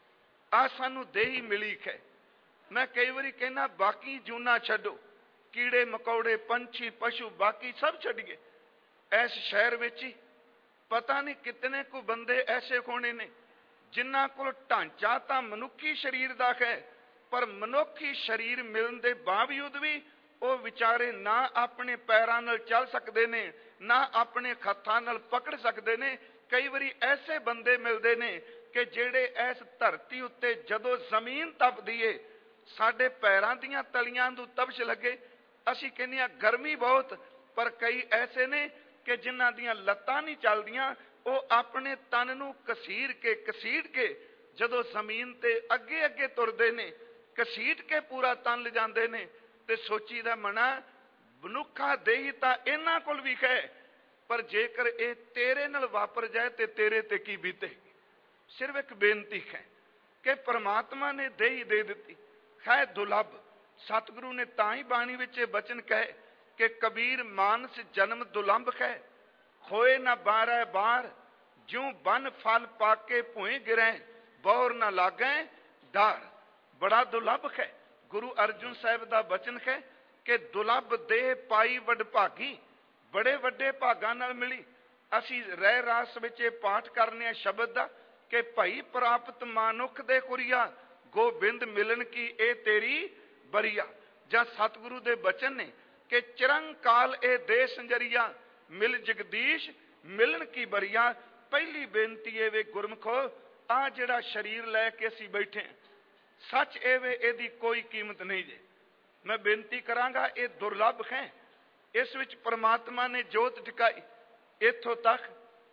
ਆ ਸਾਨੂੰ ਦੇਹੀ ਮਿਲੀ ਹੈ। ਮੈਂ ਕਈ ਵਾਰੀ ਕਹਿੰਦਾ ਬਾਕੀ ਜੂਨਾ ਛੱਡੋ, ਕੀੜੇ ਮਕੌੜੇ ਪੰਛੀ ਪਸ਼ੂ ਬਾਕੀ ਸਭ ਛੱਡੀਏ। ਇਸ ਸ਼ਹਿਰ ਵਿੱਚ ਹੀ ਪਤਾ ਨਹੀਂ ਕਿਤਨੇ ਕੁ ਬੰਦੇ ਐਸੇ ਹੋਣੇ ਨੇ ਜਿਨ੍ਹਾਂ ਕੋਲ ਢਾਂਚਾ ਤਾਂ ਮਨੁੱਖੀ ਸਰੀਰ ਦਾ ਹੈ, ਪਰ ਮਨੁੱਖੀ ਸਰੀਰ ਮਿਲਣ ਦੇ ਬਾਵਜੂਦ ਵੀ ਉਹ ਵਿਚਾਰੇ ਨਾ ਆਪਣੇ ਪੈਰਾਂ ਨਾਲ ਚੱਲ ਸਕਦੇ ਨੇ, ਨਾ ਆਪਣੇ ਹੱਥਾਂ ਨਾਲ ਪਕੜ ਸਕਦੇ ਨੇ। ਕਈ ਵਾਰੀ ਐਸੇ ਬੰਦੇ ਮਿਲਦੇ ਨੇ ਕਿ ਜਿਹੜੇ ਇਸ ਧਰਤੀ ਉੱਤੇ ਜਦੋਂ ਜ਼ਮੀਨ ਤਪਦੀ ਏ, ਸਾਡੇ ਪੈਰਾਂ ਦੀਆਂ ਤਲੀਆਂ ਨੂੰ ਤਪਸ਼ ਲੱਗੇ, ਅਸੀਂ ਕਹਿੰਦੇ ਹਾਂ ਗਰਮੀ ਬਹੁਤ, ਪਰ ਕਈ ਐਸੇ ਨੇ ਕਿ ਜਿਨ੍ਹਾਂ ਦੀਆਂ ਲੱਤਾਂ ਨਹੀਂ ਚੱਲਦੀਆਂ, ਉਹ ਆਪਣੇ ਤਨ ਨੂੰ ਕਸੀਰ ਕੇ ਕਸੀਟ ਕੇ ਜਦੋਂ ਜ਼ਮੀਨ ਤੇ ਅੱਗੇ ਅੱਗੇ ਤੁਰਦੇ ਨੇ, ਕਸੀਟ ਕੇ ਪੂਰਾ ਤਨ ਲਿਜਾਂਦੇ ਨੇ। ਤੇ ਸੋਚੀਦਾ ਮਨਾ ਮਨੁੱਖਾ ਦੇਹੀ ਤਾਂ ਇਹਨਾਂ ਕੋਲ ਵੀ ਹੈ, ਪਰ ਜੇਕਰ ਇਹ ਤੇਰੇ ਨਾਲ ਵਾਪਰ ਜਾਏ ਤੇ ਤੇਰੇ ਤੇ ਕੀ ਬੀਤੇ। ਸਿਰਫ ਇੱਕ ਬੇਨਤੀ ਹੈ ਕਿ ਪਰਮਾਤਮਾ ਨੇ ਦੇਹੀ ਦੇ ਦਿੱਤੀ ਹੈ ਦੁਲੱਭ। ਸਤਿਗੁਰੂ ਨੇ ਤਾਂ ਹੀ ਬਾਣੀ ਵਿੱਚ ਇਹ ਬਚਨ ਕਹੇ ਕਿ ਕਬੀਰ ਮਾਨਸ ਜਨਮ ਦੁਲੰਭ ਹੈ, ਹੋਏ ਨਾ ਬਾਰੈ ਬਾਰ, ਜਿਉ ਬਨ ਫਲ ਪਾਕੇ ਭੂਏ ਗਿਰੈ, ਬੌਰ ਨਾ ਲਾਗੈ ਡਾਰ। ਬੜਾ ਦੁਲੱਭ ਹੈ। ਗੁਰੂ ਅਰਜਨ ਸਾਹਿਬ ਦਾ ਬਚਨ ਹੈ ਕਿ ਦੁਲੱਭ ਦੇਹ ਪਾਈ ਵਡਭਾਗੀ, ਬੜੇ ਵੱਡੇ ਭਾਗਾਂ ਨਾਲ ਮਿਲੀ। ਅਸੀਂ ਰਹਿ ਰਾਸ ਵਿੱਚ ਇਹ ਪਾਠ ਕਰਨੇ ਆ ਸ਼ਬਦ ਦਾ ਕਿ ਭਾਈ ਪ੍ਰਾਪਤ ਮਾਨੁਖ ਦੇ ਕੁਰੀਆ, ਗੋਬਿੰਦ ਮਿਲਣ ਕੀ ਇਹ ਤੇਰੀ ਬਰੀਆ। ਜਾਂ ਸਤਿਗੁਰੂ ਦੇ ਬਚਨ ਨੇ ਕਿ ਚਿਰੰਕਾਲ ਇਹ ਦੇ ਸੰਜਰੀਆ, ਮਿਲ ਜਗਦੀਸ਼ ਮਿਲਣ ਕੀ ਬਰੀਆ। ਪਹਿਲੀ ਬੇਨਤੀ ਇਹ ਵੇ ਗੁਰਮਖੋ, ਆ ਜਿਹੜਾ ਸਰੀਰ ਲੈ ਕੇ ਅਸੀਂ ਬੈਠੇ, ਸੱਚ ਇਹ ਵੇ ਇਹਦੀ ਕੋਈ ਕੀਮਤ ਨਹੀਂ ਜੇ। ਮੈਂ ਬੇਨਤੀ ਕਰਾਂਗਾ ਇਹ ਦੁਰਲੱਭ ਹੈ। ਇਸ ਵਿੱਚ ਪਰਮਾਤਮਾ ਨੇ ਜੋਤ ਟਿਕਾਈ ਇੱਥੋਂ ਤੱਕ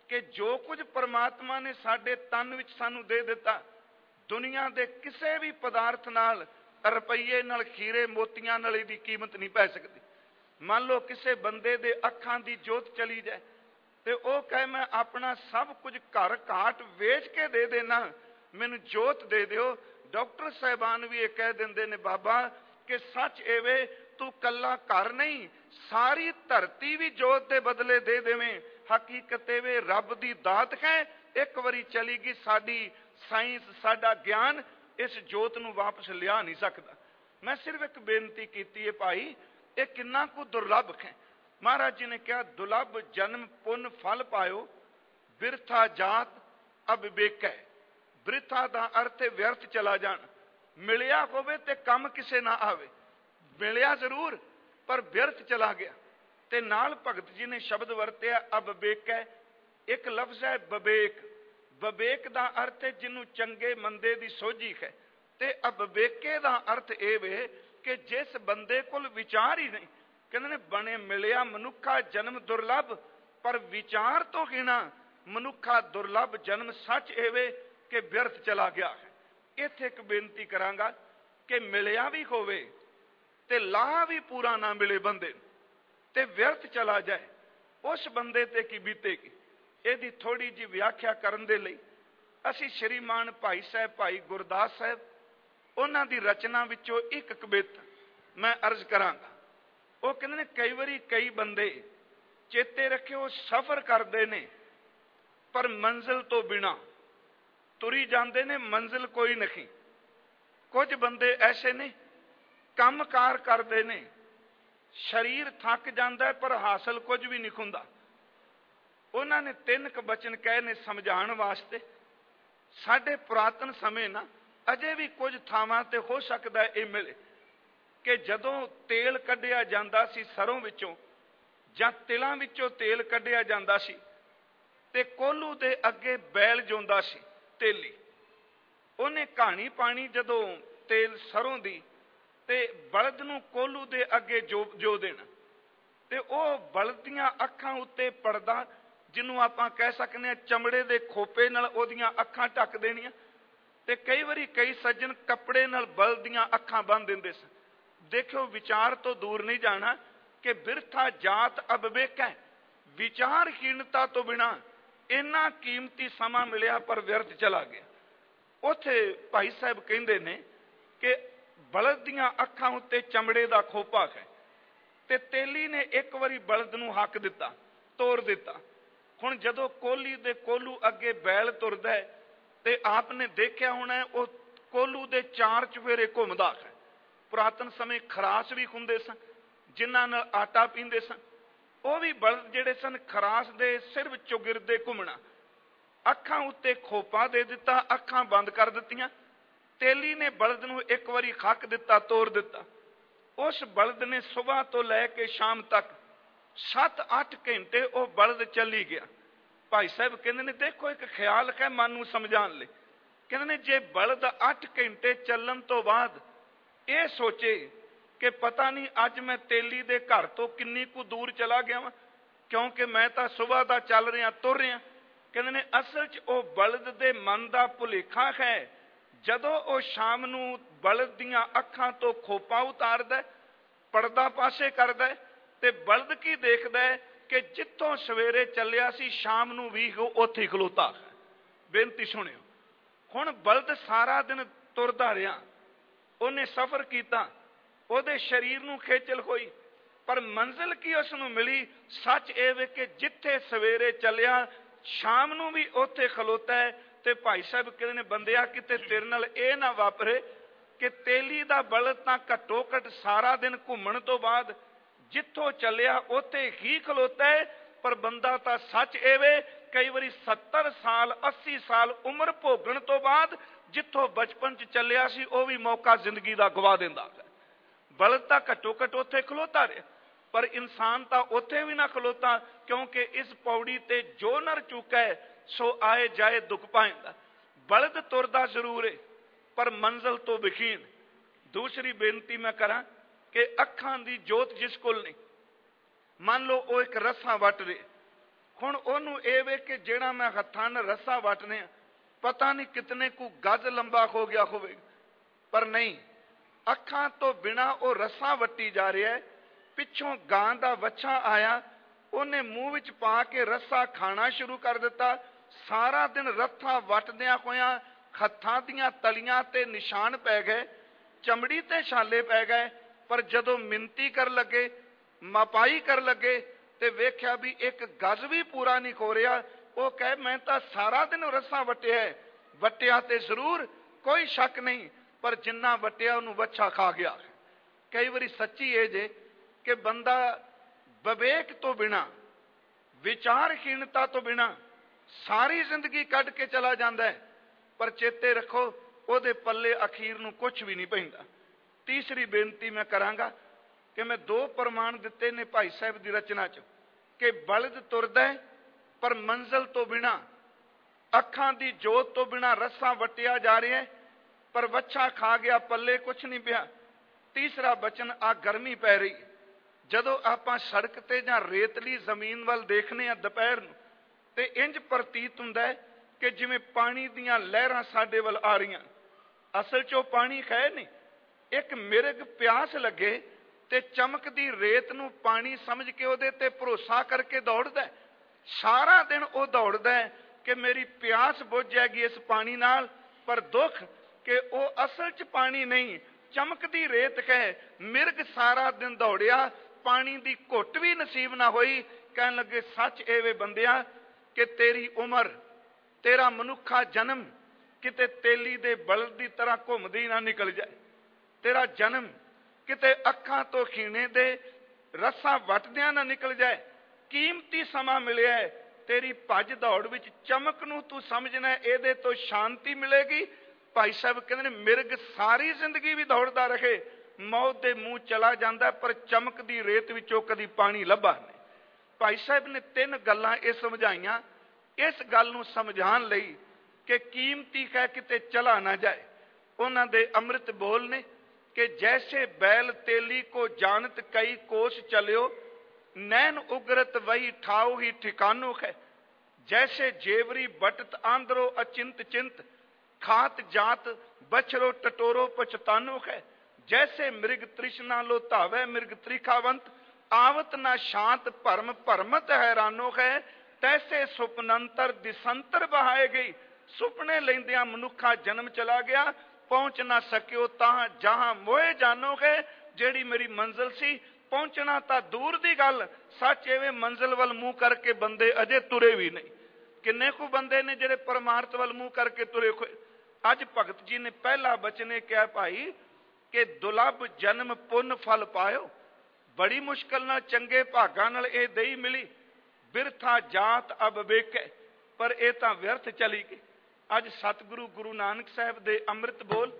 ਕਿ ਜੋ ਕੁਝ ਪਰਮਾਤਮਾ ਨੇ ਸਾਡੇ ਤਨ ਵਿੱਚ ਸਾਨੂੰ ਦੇ ਦਿੱਤਾ, ਦੁਨੀਆ ਦੇ ਕਿਸੇ ਵੀ ਪਦਾਰਥ ਨਾਲ, ਰੁਪਈਏ ਨਾਲ, ਖੀਰੇ ਮੋਤੀਆਂ ਨਾਲ ਇਹਦੀ ਕੀਮਤ ਨਹੀਂ ਪੈ ਸਕਦੀ। ਮੰਨ ਲਓ ਕਿਸੇ ਬੰਦੇ ਦੇ ਅੱਖਾਂ ਦੀ ਜੋਤ ਚਲੀ ਜਾਏ ਤੇ ਉਹ ਕਹੇ ਮੈਂ ਆਪਣਾ ਸਭ ਕੁਝ ਘਰ ਘਾਟ ਵੇਚ ਕੇ ਦੇ ਦੇਣਾ, ਮੈਨੂੰ ਜੋਤ ਦੇ ਦਿਓ। ਡਾਕਟਰ ਸਾਹਿਬਾਨ ਵੀ ਇਹ ਕਹਿ ਦਿੰਦੇ ਨੇ ਬਾਬਾ ਕਿ ਸੱਚ ਐਵੇਂ ਤੂੰ ਕੱਲਾ ਘਰ ਨਹੀਂ, ਸਾਰੀ ਧਰਤੀ ਵੀ ਜੋਤ ਦੇ ਬਦਲੇ ਦੇ ਦੇਵੇਂ। ਹਕੀਕਤ ਐਵੇਂ ਰੱਬ ਦੀ ਦਾਤ ਹੈ, ਇੱਕ ਵਾਰੀ ਚਲੀ ਗਈ ਸਾਡੀ ਸਾਇੰਸ, ਸਾਡਾ ਗਿਆਨ ਇਸ ਜੋਤ ਨੂੰ ਵਾਪਸ ਲਿਆ ਨਹੀਂ ਸਕਦਾ। ਮੈਂ ਸਿਰਫ ਇੱਕ ਬੇਨਤੀ ਕੀਤੀ ਹੈ ਭਾਈ, ਇਹ ਕਿੰਨਾ ਕੁ ਦੁਰਲੱਭ ਹੈ। ਮਹਾਰਾਜ ਜੀ ਨੇ ਕਿਹਾ ਦੁਰਲੱਭ ਜਨਮ ਪੁੰਨ ਫਲ ਪਾਇਓ, ਬਿਰਥਾ ਜਾਤ ਅਬਿਵੇਕੈ। ਬਿਰਥਾ ਦਾ ਅਰਥ ਹੈ ਵਿਅਰਥ ਚਲਾ ਜਾਣ। ਮਿਲਿਆ ਹੋਵੇ ਤੇ ਕੰਮ ਕਿਸੇ ਨਾ ਆਵੇ, ਮਿਲਿਆ ਜ਼ਰੂਰ ਪਰ ਵਿਅਰਥ ਚਲਾ ਗਿਆ। ਤੇ ਨਾਲ ਭਗਤ ਜੀ ਨੇ ਸ਼ਬਦ ਵਰਤਿਆ ਅਬਿਵੇਕੈ। ਇੱਕ ਲਫ਼ਜ਼ ਹੈ ਵਿਵੇਕ। ਵਿਵੇਕ ਦਾ ਅਰਥ ਹੈ ਜਿਹਨੂੰ ਚੰਗੇ ਮੰਦੇ ਦੀ ਸੋਝੀ ਹੈ, ਤੇ ਅਬਿਵੇਕੇ ਦਾ ਅਰਥ ਇਹ ਵੇ ਕਿ ਜਿਸ ਬੰਦੇ ਕੋਲ ਵਿਚਾਰ ਹੀ ਨਹੀਂ। ਕਹਿੰਦੇ ਨੇ ਬਣੇ ਮਿਲਿਆ ਮਨੁੱਖਾ ਜਨਮ ਦੁਰਲੱਭ, ਪਰ ਵਿਚਾਰ ਤੋਂ ਹੀਣਾ ਮਨੁੱਖਾ ਦੁਰਲੱਭ ਜਨਮ। ਸੱਚ ਐਵੇਂ ਕਿ ਵਿਅਰਥ ਚਲਾ ਗਿਆ ਹੈ। ਇੱਥੇ ਇੱਕ ਬੇਨਤੀ ਕਰਾਂਗਾ ਕਿ ਮਿਲਿਆ ਵੀ ਹੋਵੇ ਤੇ ਲਾਹ ਵੀ ਪੂਰਾ ਨਾ ਮਿਲੇ ਬੰਦੇ ਤੇ ਵਿਅਰਥ ਚਲਾ ਜਾਏ, ਉਸ ਬੰਦੇ ਤੇ ਕੀ ਬੀਤੇਗੀ। ਇਹਦੀ ਥੋੜੀ ਜਿਹੀ ਵਿਆਖਿਆ ਕਰਨ ਦੇ ਲਈ ਅਸੀਂ ਸ਼੍ਰੀਮਾਨ ਭਾਈ ਸਾਹਿਬ ਭਾਈ ਗੁਰਦਾਸ ਸਾਹਿਬ, ਉਹਨਾਂ ਦੀ ਰਚਨਾ ਵਿੱਚੋਂ ਇੱਕ ਕਵਿਤ ਮੈਂ ਅਰਜ਼ ਕਰਾਂਗਾ। ਉਹ ਕਹਿੰਦੇ ਨੇ ਕਈ ਵਾਰੀ ਕਈ ਬੰਦੇ ਚੇਤੇ ਰੱਖਿਓ ਸਫ਼ਰ ਕਰਦੇ ਨੇ ਪਰ ਮੰਜ਼ਿਲ ਤੋਂ ਬਿਨਾਂ ਤੁਰੀ ਜਾਂਦੇ ਨੇ, ਮੰਜ਼ਿਲ ਕੋਈ ਨਹੀਂ। ਕੁਝ ਬੰਦੇ ਐਸੇ ਨੇ ਕੰਮ ਕਾਰ ਕਰਦੇ ਨੇ, ਸਰੀਰ ਥੱਕ ਜਾਂਦਾ ਪਰ ਹਾਸਲ ਕੁਝ ਵੀ ਨਹੀਂ ਹੁੰਦਾ। ਉਹਨਾਂ ਨੇ ਤਿੰਨ ਕੁ ਬਚਨ ਕਹੇ ਨੇ ਸਮਝਾਉਣ ਵਾਸਤੇ। ਸਾਡੇ ਪੁਰਾਤਨ ਸਮੇਂ ਨਾ ਅਜੇ ਵੀ ਕੁਝ ਥਾਵਾਂ ਤੇ ਹੋ ਸਕਦਾ ਇਹ ਮਿਲੇ ਕਿ ਜਦੋਂ ਤੇਲ ਕੱਢਿਆ ਜਾਂਦਾ ਸੀ ਸਰੋਂ ਵਿੱਚੋਂ ਜਾਂ ਤਿਲਾਂ ਵਿੱਚੋਂ ਤੇਲ ਕੱਢਿਆ ਜਾਂਦਾ ਸੀ ਤੇ ਕੋਹਲੂ ਦੇ ਅੱਗੇ ਬੈਲ ਜਿਉਂਦਾ ਸੀ ਤੇਲੀ। ਉਹਨੇ ਕਹਾਣੀ ਪਾਣੀ ਜਦੋਂ ਤੇਲ ਸਰੋਂ ਦੀ ਤੇ ਬਲਦ ਨੂੰ ਕੋਹਲੂ ਦੇ ਅੱਗੇ ਜੋ ਜੋ ਦੇਣਾ, ਤੇ ਉਹ ਬਲਦ ਦੀਆਂ ਅੱਖਾਂ ਉੱਤੇ ਪੜਦਾ, ਜਿਹਨੂੰ ਆਪਾਂ ਕਹਿ ਸਕਦੇ ਹਾਂ ਚਮੜੇ ਦੇ ਖੋਪੇ ਨਾਲ ਉਹਦੀਆਂ ਅੱਖਾਂ ਢੱਕ ਦੇਣੀਆਂ। ਤੇ ਕਈ ਵਾਰੀ ਕਈ ਸੱਜਣ ਕੱਪੜੇ ਨਾਲ ਬਲਦ ਦੀਆਂ ਅੱਖਾਂ ਬੰਨ੍ਹ ਦਿੰਦੇ ਸਨ। ਦੇਖਿਓ ਵਿਚਾਰ ਤੋਂ ਦੂਰ ਨਹੀਂ ਜਾਣਾ ਕਿ ਬਿਰਥਾ ਜਾਤ ਅਬਿਵੇਕ ਹੈ। ਵਿਚਾਰਹੀਣਤਾ ਤੋਂ ਬਿਨਾਂ ਇੰਨਾ ਕੀਮਤੀ ਸਮਾਂ ਮਿਲਿਆ ਪਰ ਵਿਅਰਥ ਚਲਾ ਗਿਆ। ਉੱਥੇ ਭਾਈ ਸਾਹਿਬ ਕਹਿੰਦੇ ਨੇ ਕਿ ਬਲਦ ਦੀਆਂ ਅੱਖਾਂ ਉੱਤੇ ਚਮੜੇ ਦਾ ਖੋਪਾ ਹੈ ਤੇ ਤੇਲੀ ਨੇ ਇੱਕ ਵਾਰੀ ਬਲਦ ਨੂੰ ਹੱਕ ਦਿੱਤਾ, ਤੋੜ ਦਿੱਤਾ। ਹੁਣ ਜਦੋਂ ਕੋਹਲੀ ਦੇ ਕੋਹਲੂ ਅੱਗੇ ਬੈਲ ਤੁਰਦਾ ਹੈ ਤੇ ਆਪ ਨੇ ਦੇਖਿਆ ਹੋਣਾ ਉਹ ਕੋਹਲੂ ਦੇ ਚਾਰ ਚੁਫੇਰੇ ਘੁੰਮਦਾ ਹੈ। ਪੁਰਾਤਨ ਸਮੇਂ ਖਰਾਸ ਵੀ ਹੁੰਦੇ ਸਨ ਜਿਨ੍ਹਾਂ ਨਾਲ ਆਟਾ ਪੀਂਦੇ ਸਨ। ਉਹ ਵੀ ਬਲਦ ਜਿਹੜੇ ਸਨ ਖਰਾਸ ਦੇ ਸਿਰਫ ਚੁਗਿਰਦੇ ਘੁੰਮਣਾ। ਅੱਖਾਂ ਉੱਤੇ ਖੋਪਾ ਦੇ ਦਿੱਤਾ, ਅੱਖਾਂ ਬੰਦ ਕਰ ਦਿੱਤੀਆਂ। ਤੇਲੀ ਨੇ ਬਲਦ ਨੂੰ ਇੱਕ ਵਾਰੀ ਖੱਕ ਦਿੱਤਾ, ਤੋੜ ਦਿੱਤਾ। ਉਸ ਬਲਦ ਨੇ ਸੁਬਾਹ ਤੋਂ ਲੈ ਕੇ ਸ਼ਾਮ ਤੱਕ ਸੱਤ ਅੱਠ ਘੰਟੇ ਉਹ ਬਲਦ ਚੱਲੀ ਗਿਆ। ਭਾਈ ਸਾਹਿਬ ਕਹਿੰਦੇ ਨੇ ਦੇਖੋ ਇੱਕ ਖਿਆਲ ਹੈ ਮਨ ਨੂੰ ਸਮਝਾਉਣ ਲਈ। ਕਹਿੰਦੇ ਨੇ ਜੇ ਬਲਦ ਅੱਠ ਘੰਟੇ ਚੱਲਣ ਤੋਂ ਬਾਅਦ ਇਹ ਸੋਚੇ ਕਿ ਪਤਾ ਨਹੀਂ ਅੱਜ ਮੈਂ ਤੇਲੀ ਦੇ ਘਰ ਤੋਂ ਕਿੰਨੀ ਕੁ ਦੂਰ ਚਲਾ ਗਿਆ ਵਾਂ, ਕਿਉਂਕਿ ਮੈਂ ਤਾਂ ਸੁਬਾਹ ਦਾ ਚੱਲ ਰਿਹਾ, ਤੁਰ ਰਿਹਾ। ਕਹਿੰਦੇ ਨੇ ਅਸਲ 'ਚ ਉਹ ਬਲਦ ਦੇ ਮਨ ਦਾ ਭੁਲੇਖਾ ਹੈ। ਜਦੋਂ ਉਹ ਸ਼ਾਮ ਨੂੰ ਬਲਦ ਦੀਆਂ ਅੱਖਾਂ ਤੋਂ ਖੋਪਾ ਉਤਾਰਦਾ, ਪਰਦਾ ਪਾਸੇ ਕਰਦਾ, ਤੇ ਬਲਦ ਕੀ ਦੇਖਦਾ ਹੈ ਕਿ ਜਿੱਥੋਂ ਸਵੇਰੇ ਚੱਲਿਆ ਸੀ ਸ਼ਾਮ ਨੂੰ ਵੀ ਉਹ ਉੱਥੇ ਖਲੋਤਾ ਹੈ। ਬੇਨਤੀ ਸੁਣਿਓ, ਹੁਣ ਬਲਦ ਸਾਰਾ ਦਿਨ ਤੁਰਦਾ ਰਿਹਾ, ਉਹਨੇ ਸਫ਼ਰ ਕੀਤਾ, ਉਹਦੇ ਸਰੀਰ ਨੂੰ ਖੇਚਲ ਹੋਈ, ਪਰ ਮੰਜ਼ਿਲ ਕੀ ਉਸ ਨੂੰ ਮਿਲੀ। ਸੱਚ ਇਹ ਵੇ ਕਿ ਜਿੱਥੇ ਸਵੇਰੇ ਚੱਲਿਆ ਸ਼ਾਮ ਨੂੰ ਵੀ ਉੱਥੇ ਖਲੋਤਾ ਹੈ। ਤੇ ਭਾਈ ਸਾਹਿਬ ਕਹਿੰਦੇ ਨੇ ਬੰਦਿਆ ਕਿਤੇ ਤੇਰੇ ਨਾਲ ਇਹ ਨਾ ਵਾਪਰੇ ਕਿ ਤੇਲੀ ਦਾ ਬਲਦ ਤਾਂ ਘੱਟੋ ਘੱਟ ਸਾਰਾ ਦਿਨ ਘੁੰਮਣ ਤੋਂ ਬਾਅਦ ਜਿੱਥੋਂ ਚੱਲਿਆ ਉੱਥੇ ਹੀ ਖਲੋਤਾ ਹੈ, ਪਰ ਬੰਦਾ ਤਾਂ ਸੱਚ ਐਵੇਂ ਕਈ ਵਾਰੀ ਸੱਤਰ ਸਾਲ ਅੱਸੀ ਸਾਲ ਉਮਰ ਭੋਗਣ ਤੋਂ ਬਾਅਦ ਜਿੱਥੋਂ ਬਚਪਨ 'ਚ ਚੱਲਿਆ ਸੀ ਉਹ ਵੀ ਮੌਕਾ ਜ਼ਿੰਦਗੀ ਦਾ ਗਵਾ ਦਿੰਦਾ ਹੈ। ਬਲਦ ਤਾਂ ਘੱਟੋ ਘੱਟ ਉੱਥੇ ਖਲੋਤਾ ਰਿਹਾ, ਪਰ ਇਨਸਾਨ ਤਾਂ ਉੱਥੇ ਵੀ ਨਾ ਖਲੋਤਾ, ਕਿਉਂਕਿ ਇਸ ਪੌੜੀ ਤੇ ਜੋ ਨਰ ਚੁੱਕਾ ਸੋ ਆਏ ਜਾਏ ਦੁੱਖ ਪਾਇੰਦਾ। ਬਲਦ ਤੁਰਦਾ ਜ਼ਰੂਰ ਹੈ ਪਰ ਮੰਜ਼ਿਲ ਤੋਂ ਬਖੀਨ। ਦੂਸਰੀ ਬੇਨਤੀ ਮੈਂ ਕਰਾਂ ਕਿ ਅੱਖਾਂ ਦੀ ਜੋਤ ਜਿਸ ਕੋਲ ਨਹੀਂ, ਮੰਨ ਲਓ ਉਹ ਇੱਕ ਰੱਸਾ ਵੱਟ ਰਿਹਾ, ਹੁਣ ਉਹਨੂੰ ਇਹ ਵੇ ਕਿ ਜਿਹੜਾ ਮੈਂ ਹੱਥਾਂ ਨਾਲ ਰੱਸਾ ਵੱਟਨੇ ਪਤਾ ਨਹੀਂ ਕਿਤਨੇ ਕੁ ਗੱਜ ਲੰਬਾ ਹੋ ਗਿਆ ਹੋਵੇ, ਪਰ ਨਹੀਂ, ਅੱਖਾਂ ਤੋਂ ਬਿਨਾਂ ਉਹ ਰੱਸਾ ਵੱਟੀ ਜਾ ਰਿਹਾ ਹੈ। ਪਿੱਛੋਂ ਗਾਂ ਦਾ ਵੱਛਾ ਆਇਆ, ਉਹਨੇ ਮੂੰਹ ਵਿੱਚ ਪਾ ਕੇ ਰੱਸਾ ਖਾਣਾ ਸ਼ੁਰੂ ਕਰ ਦਿੱਤਾ। ਸਾਰਾ ਦਿਨ ਰੱਸਾ ਵੱਟਦਿਆਂ ਹੋਇਆਂ ਹੱਥਾਂ ਦੀਆਂ ਤਲੀਆਂ ਤੇ ਨਿਸ਼ਾਨ ਪੈ ਗਏ, ਚਮੜੀ ਤੇ ਛਾਲੇ ਪੈ ਗਏ। ਪਰ ਜਦੋਂ ਮਿੰਤੀ ਕਰਨ ਲੱਗੇ, ਮਪਾਈ ਕਰਨ ਲੱਗੇ, ਤੇ ਵੇਖਿਆ ਵੀ ਇੱਕ ਗਜ਼ ਵੀ ਪੂਰਾ ਨਹੀਂ ਹੋ ਰਿਹਾ। ਉਹ ਕਹੇ ਮੈਂ ਤਾਂ ਸਾਰਾ ਦਿਨ ਰੱਸਾ ਵੱਟਿਆ ਹੈ। ਵੱਟਿਆ ਤੇ ਜ਼ਰੂਰ, ਕੋਈ ਸ਼ੱਕ ਨਹੀਂ, ਪਰ ਜਿੰਨਾ ਵੱਟਿਆ ਉਹਨੂੰ ਵੱਛਾ ਖਾ ਗਿਆ। ਕਈ ਵਾਰੀ ਸੱਚੀ ਇਹ ਜੇ ਕਿ ਬੰਦਾ ਵਿਵੇਕ ਤੋਂ ਬਿਨਾਂ, ਵਿਚਾਰਹੀਣਤਾ ਤੋਂ ਬਿਨਾਂ ਸਾਰੀ ਜ਼ਿੰਦਗੀ ਕੱਢ ਕੇ ਚਲਾ ਜਾਂਦਾ ਹੈ, ਪਰ ਚੇਤੇ ਰੱਖੋ ਉਹਦੇ ਪੱਲੇ ਅਖੀਰ ਨੂੰ ਕੁਛ ਵੀ ਨਹੀਂ ਪੈਂਦਾ। ਤੀਸਰੀ ਬੇਨਤੀ ਮੈਂ ਕਰਾਂਗਾ ਕਿ ਮੈਂ ਦੋ ਪ੍ਰਮਾਣ ਦਿੱਤੇ ਨੇ ਭਾਈ ਸਾਹਿਬ ਦੀ ਰਚਨਾ 'ਚ ਕਿ ਬਲਦ ਤੁਰਦਾ ਹੈ ਪਰ ਮੰਜ਼ਲ ਤੋਂ ਬਿਨਾਂ, ਅੱਖਾਂ ਦੀ ਜੋਤ ਤੋਂ ਬਿਨਾਂ ਰੱਸਾ ਵੱਟਿਆ ਜਾ ਰਿਹਾ ਹੈ, ਪਰ ਵੱਛਾ ਖਾ ਗਿਆ, ਪੱਲੇ ਕੁਛ ਨਹੀਂ ਪਿਆ। ਤੀਸਰਾ ਬਚਨ, ਆ ਗਰਮੀ ਪੈ ਰਹੀ, ਜਦੋਂ ਆਪਾਂ ਸੜਕ ਤੇ ਜਾਂ ਰੇਤਲੀ ਜ਼ਮੀਨ ਵੱਲ ਦੇਖਦੇ ਹਾਂ ਦੁਪਹਿਰ ਨੂੰ, ਤੇ ਇੰਜ ਪ੍ਰਤੀਤ ਹੁੰਦਾ ਹੈ ਕਿ ਜਿਵੇਂ ਪਾਣੀ ਦੀਆਂ ਲਹਿਰਾਂ ਸਾਡੇ ਵੱਲ ਆ ਰਹੀਆਂ। ਅਸਲ 'ਚ ਉਹ ਪਾਣੀ ਹੈ ਨਹੀਂ। ਇੱਕ ਮਿਰਗ ਪਿਆਸ ਲੱਗੇ ਤੇ ਚਮਕਦੀ ਰੇਤ ਨੂੰ ਪਾਣੀ ਸਮਝ ਕੇ ਉਹਦੇ ਤੇ ਭਰੋਸਾ ਕਰਕੇ ਦੌੜਦਾ। ਸਾਰਾ ਦਿਨ ਉਹ ਦੌੜਦਾ ਹੈ ਕਿ ਮੇਰੀ ਪਿਆਸ ਬੁੱਝ ਜਾਏਗੀ ਇਸ ਪਾਣੀ ਨਾਲ, ਪਰ ਦੁੱਖ ਕਿ ਉਹ ਅਸਲ 'ਚ ਪਾਣੀ ਨਹੀਂ, ਚਮਕਦੀ ਰੇਤ ਹੈ। ਮਿਰਗ ਸਾਰਾ ਦਿਨ ਦੌੜਿਆ, ਪਾਣੀ ਦੀ ਘੁੱਟ ਵੀ ਨਸੀਬ ਨਾ ਹੋਈ। ਕਹਿਣ ਲੱਗੇ ਸੱਚ ਇਹ ਵੇ ਬੰਦਿਆ ਕਿ ਤੇਰੀ ਉਮਰ, ਤੇਰਾ ਮਨੁੱਖਾ ਜਨਮ ਕਿਤੇ ਤੇਲੀ ਦੇ ਬਲਦ ਦੀ ਤਰ੍ਹਾਂ ਘੁੰਮਦੀ ਨਾ ਨਿਕਲ ਜਾਏ। ਤੇਰਾ ਜਨਮ ਕਿਤੇ ਅੱਖਾਂ ਤੋਂ ਖੀਣੇ ਦੇ ਰੱਸਾ ਵੱਟਦਿਆਂ ਨਾ ਨਿਕਲ ਜਾਏ। ਕੀਮਤੀ ਸਮਾਂ ਮਿਲਿਆ ਹੈ, ਤੇਰੀ ਭੱਜ ਦੌੜ ਵਿੱਚ ਚਮਕ ਨੂੰ ਤੂੰ ਸਮਝਣਾ, ਇਹਦੇ ਤੋਂ ਸ਼ਾਂਤੀ ਮਿਲੇਗੀ। ਭਾਈ ਸਾਹਿਬ ਕਹਿੰਦੇ ਨੇ ਮਿਰਗ ਸਾਰੀ ਜ਼ਿੰਦਗੀ ਵੀ ਦੌੜਦਾ ਰਹੇ, ਮੌਤ ਦੇ ਮੂੰਹ ਚਲਾ ਜਾਂਦਾ, ਪਰ ਚਮਕਦੀ ਰੇਤ ਵਿੱਚੋਂ ਕਦੀ ਪਾਣੀ ਲੱਭਾ ਨਹੀਂ। ਭਾਈ ਸਾਹਿਬ ਨੇ ਤਿੰਨ ਗੱਲਾਂ ਇਹ ਸਮਝਾਈਆਂ ਇਸ ਗੱਲ ਨੂੰ ਸਮਝਾਉਣ ਲਈ ਕਿ ਕੀਮਤੀ ਹੈ ਕਿਤੇ ਚਲਾ ਨਾ ਜਾਏ। ਉਹਨਾਂ ਦੇ ਅੰਮ੍ਰਿਤ ਬੋਲ ਨੇ ਕਿ ਜੈਸੇ बैल तेली को जानत कई कोस चलियो, नैन उगरत वही ठाव ही ठिकानो है। जैसे जेवरी बटत आंदरो अचिंत चिंत, खात जात बछरो टटोरो पछतानो है। जैसे मृग तृष्णा लो धावे मृग त्रिखावंत, आवत ना शांत भरम भरमत हैरानो है। तैसे सुपनंतर दिसंतर बहाए गई, सुपने लेंदिया मनुखा जन्म चला गया, पहुंच ना सकियो तां जहां मोए जानो है। ਜਿਹੜੀ ਮੇਰੀ ਮੰਜ਼ਿਲ ਸੀ, ਪਹੁੰਚਣਾ ਤਾਂ ਦੂਰ ਦੀ ਗੱਲ, ਸੱਚ ਐਵੇਂ ਮੰਜ਼ਿਲ ਵੱਲ ਮੂੰਹ ਕਰਕੇ ਬੰਦੇ ਅਜੇ ਤੁਰੇ ਵੀ ਨਹੀਂ। ਕਿੰਨੇ ਕੁ ਬੰਦੇ ਨੇ ਜਿਹੜੇ ਪਰਮਾਰਥ ਵੱਲ ਮੂੰਹ ਕਰਕੇ ਤੁਰੇ ਹੋਏ। ਅੱਜ ਭਗਤ ਜੀ ਨੇ ਪਹਿਲਾ ਬਚਨੇ ਕਿਹਾ ਭਾਈ ਕਿ ਦੁਲੱਭ ਜਨਮ ਪੁੰਨ ਫਲ ਪਾਇਓ। ਬੜੀ ਮੁਸ਼ਕਲ ਨਾਲ ਚੰਗੇ ਭਾਗਾਂ ਨਾਲ ਇਹ ਦਈ ਮਿਲੀ, ਬਿਰਥਾ ਜਾਤ ਅਬ ਵੇਖੇ, ਪਰ ਇਹ ਤਾਂ ਵਿਅਰਥ ਚਲੀ ਗਈ। ਅੱਜ ਸਤਿਗੁਰੂ ਗੁਰੂ ਨਾਨਕ ਸਾਹਿਬ ਦੇ ਅੰਮ੍ਰਿਤ ਬੋਲ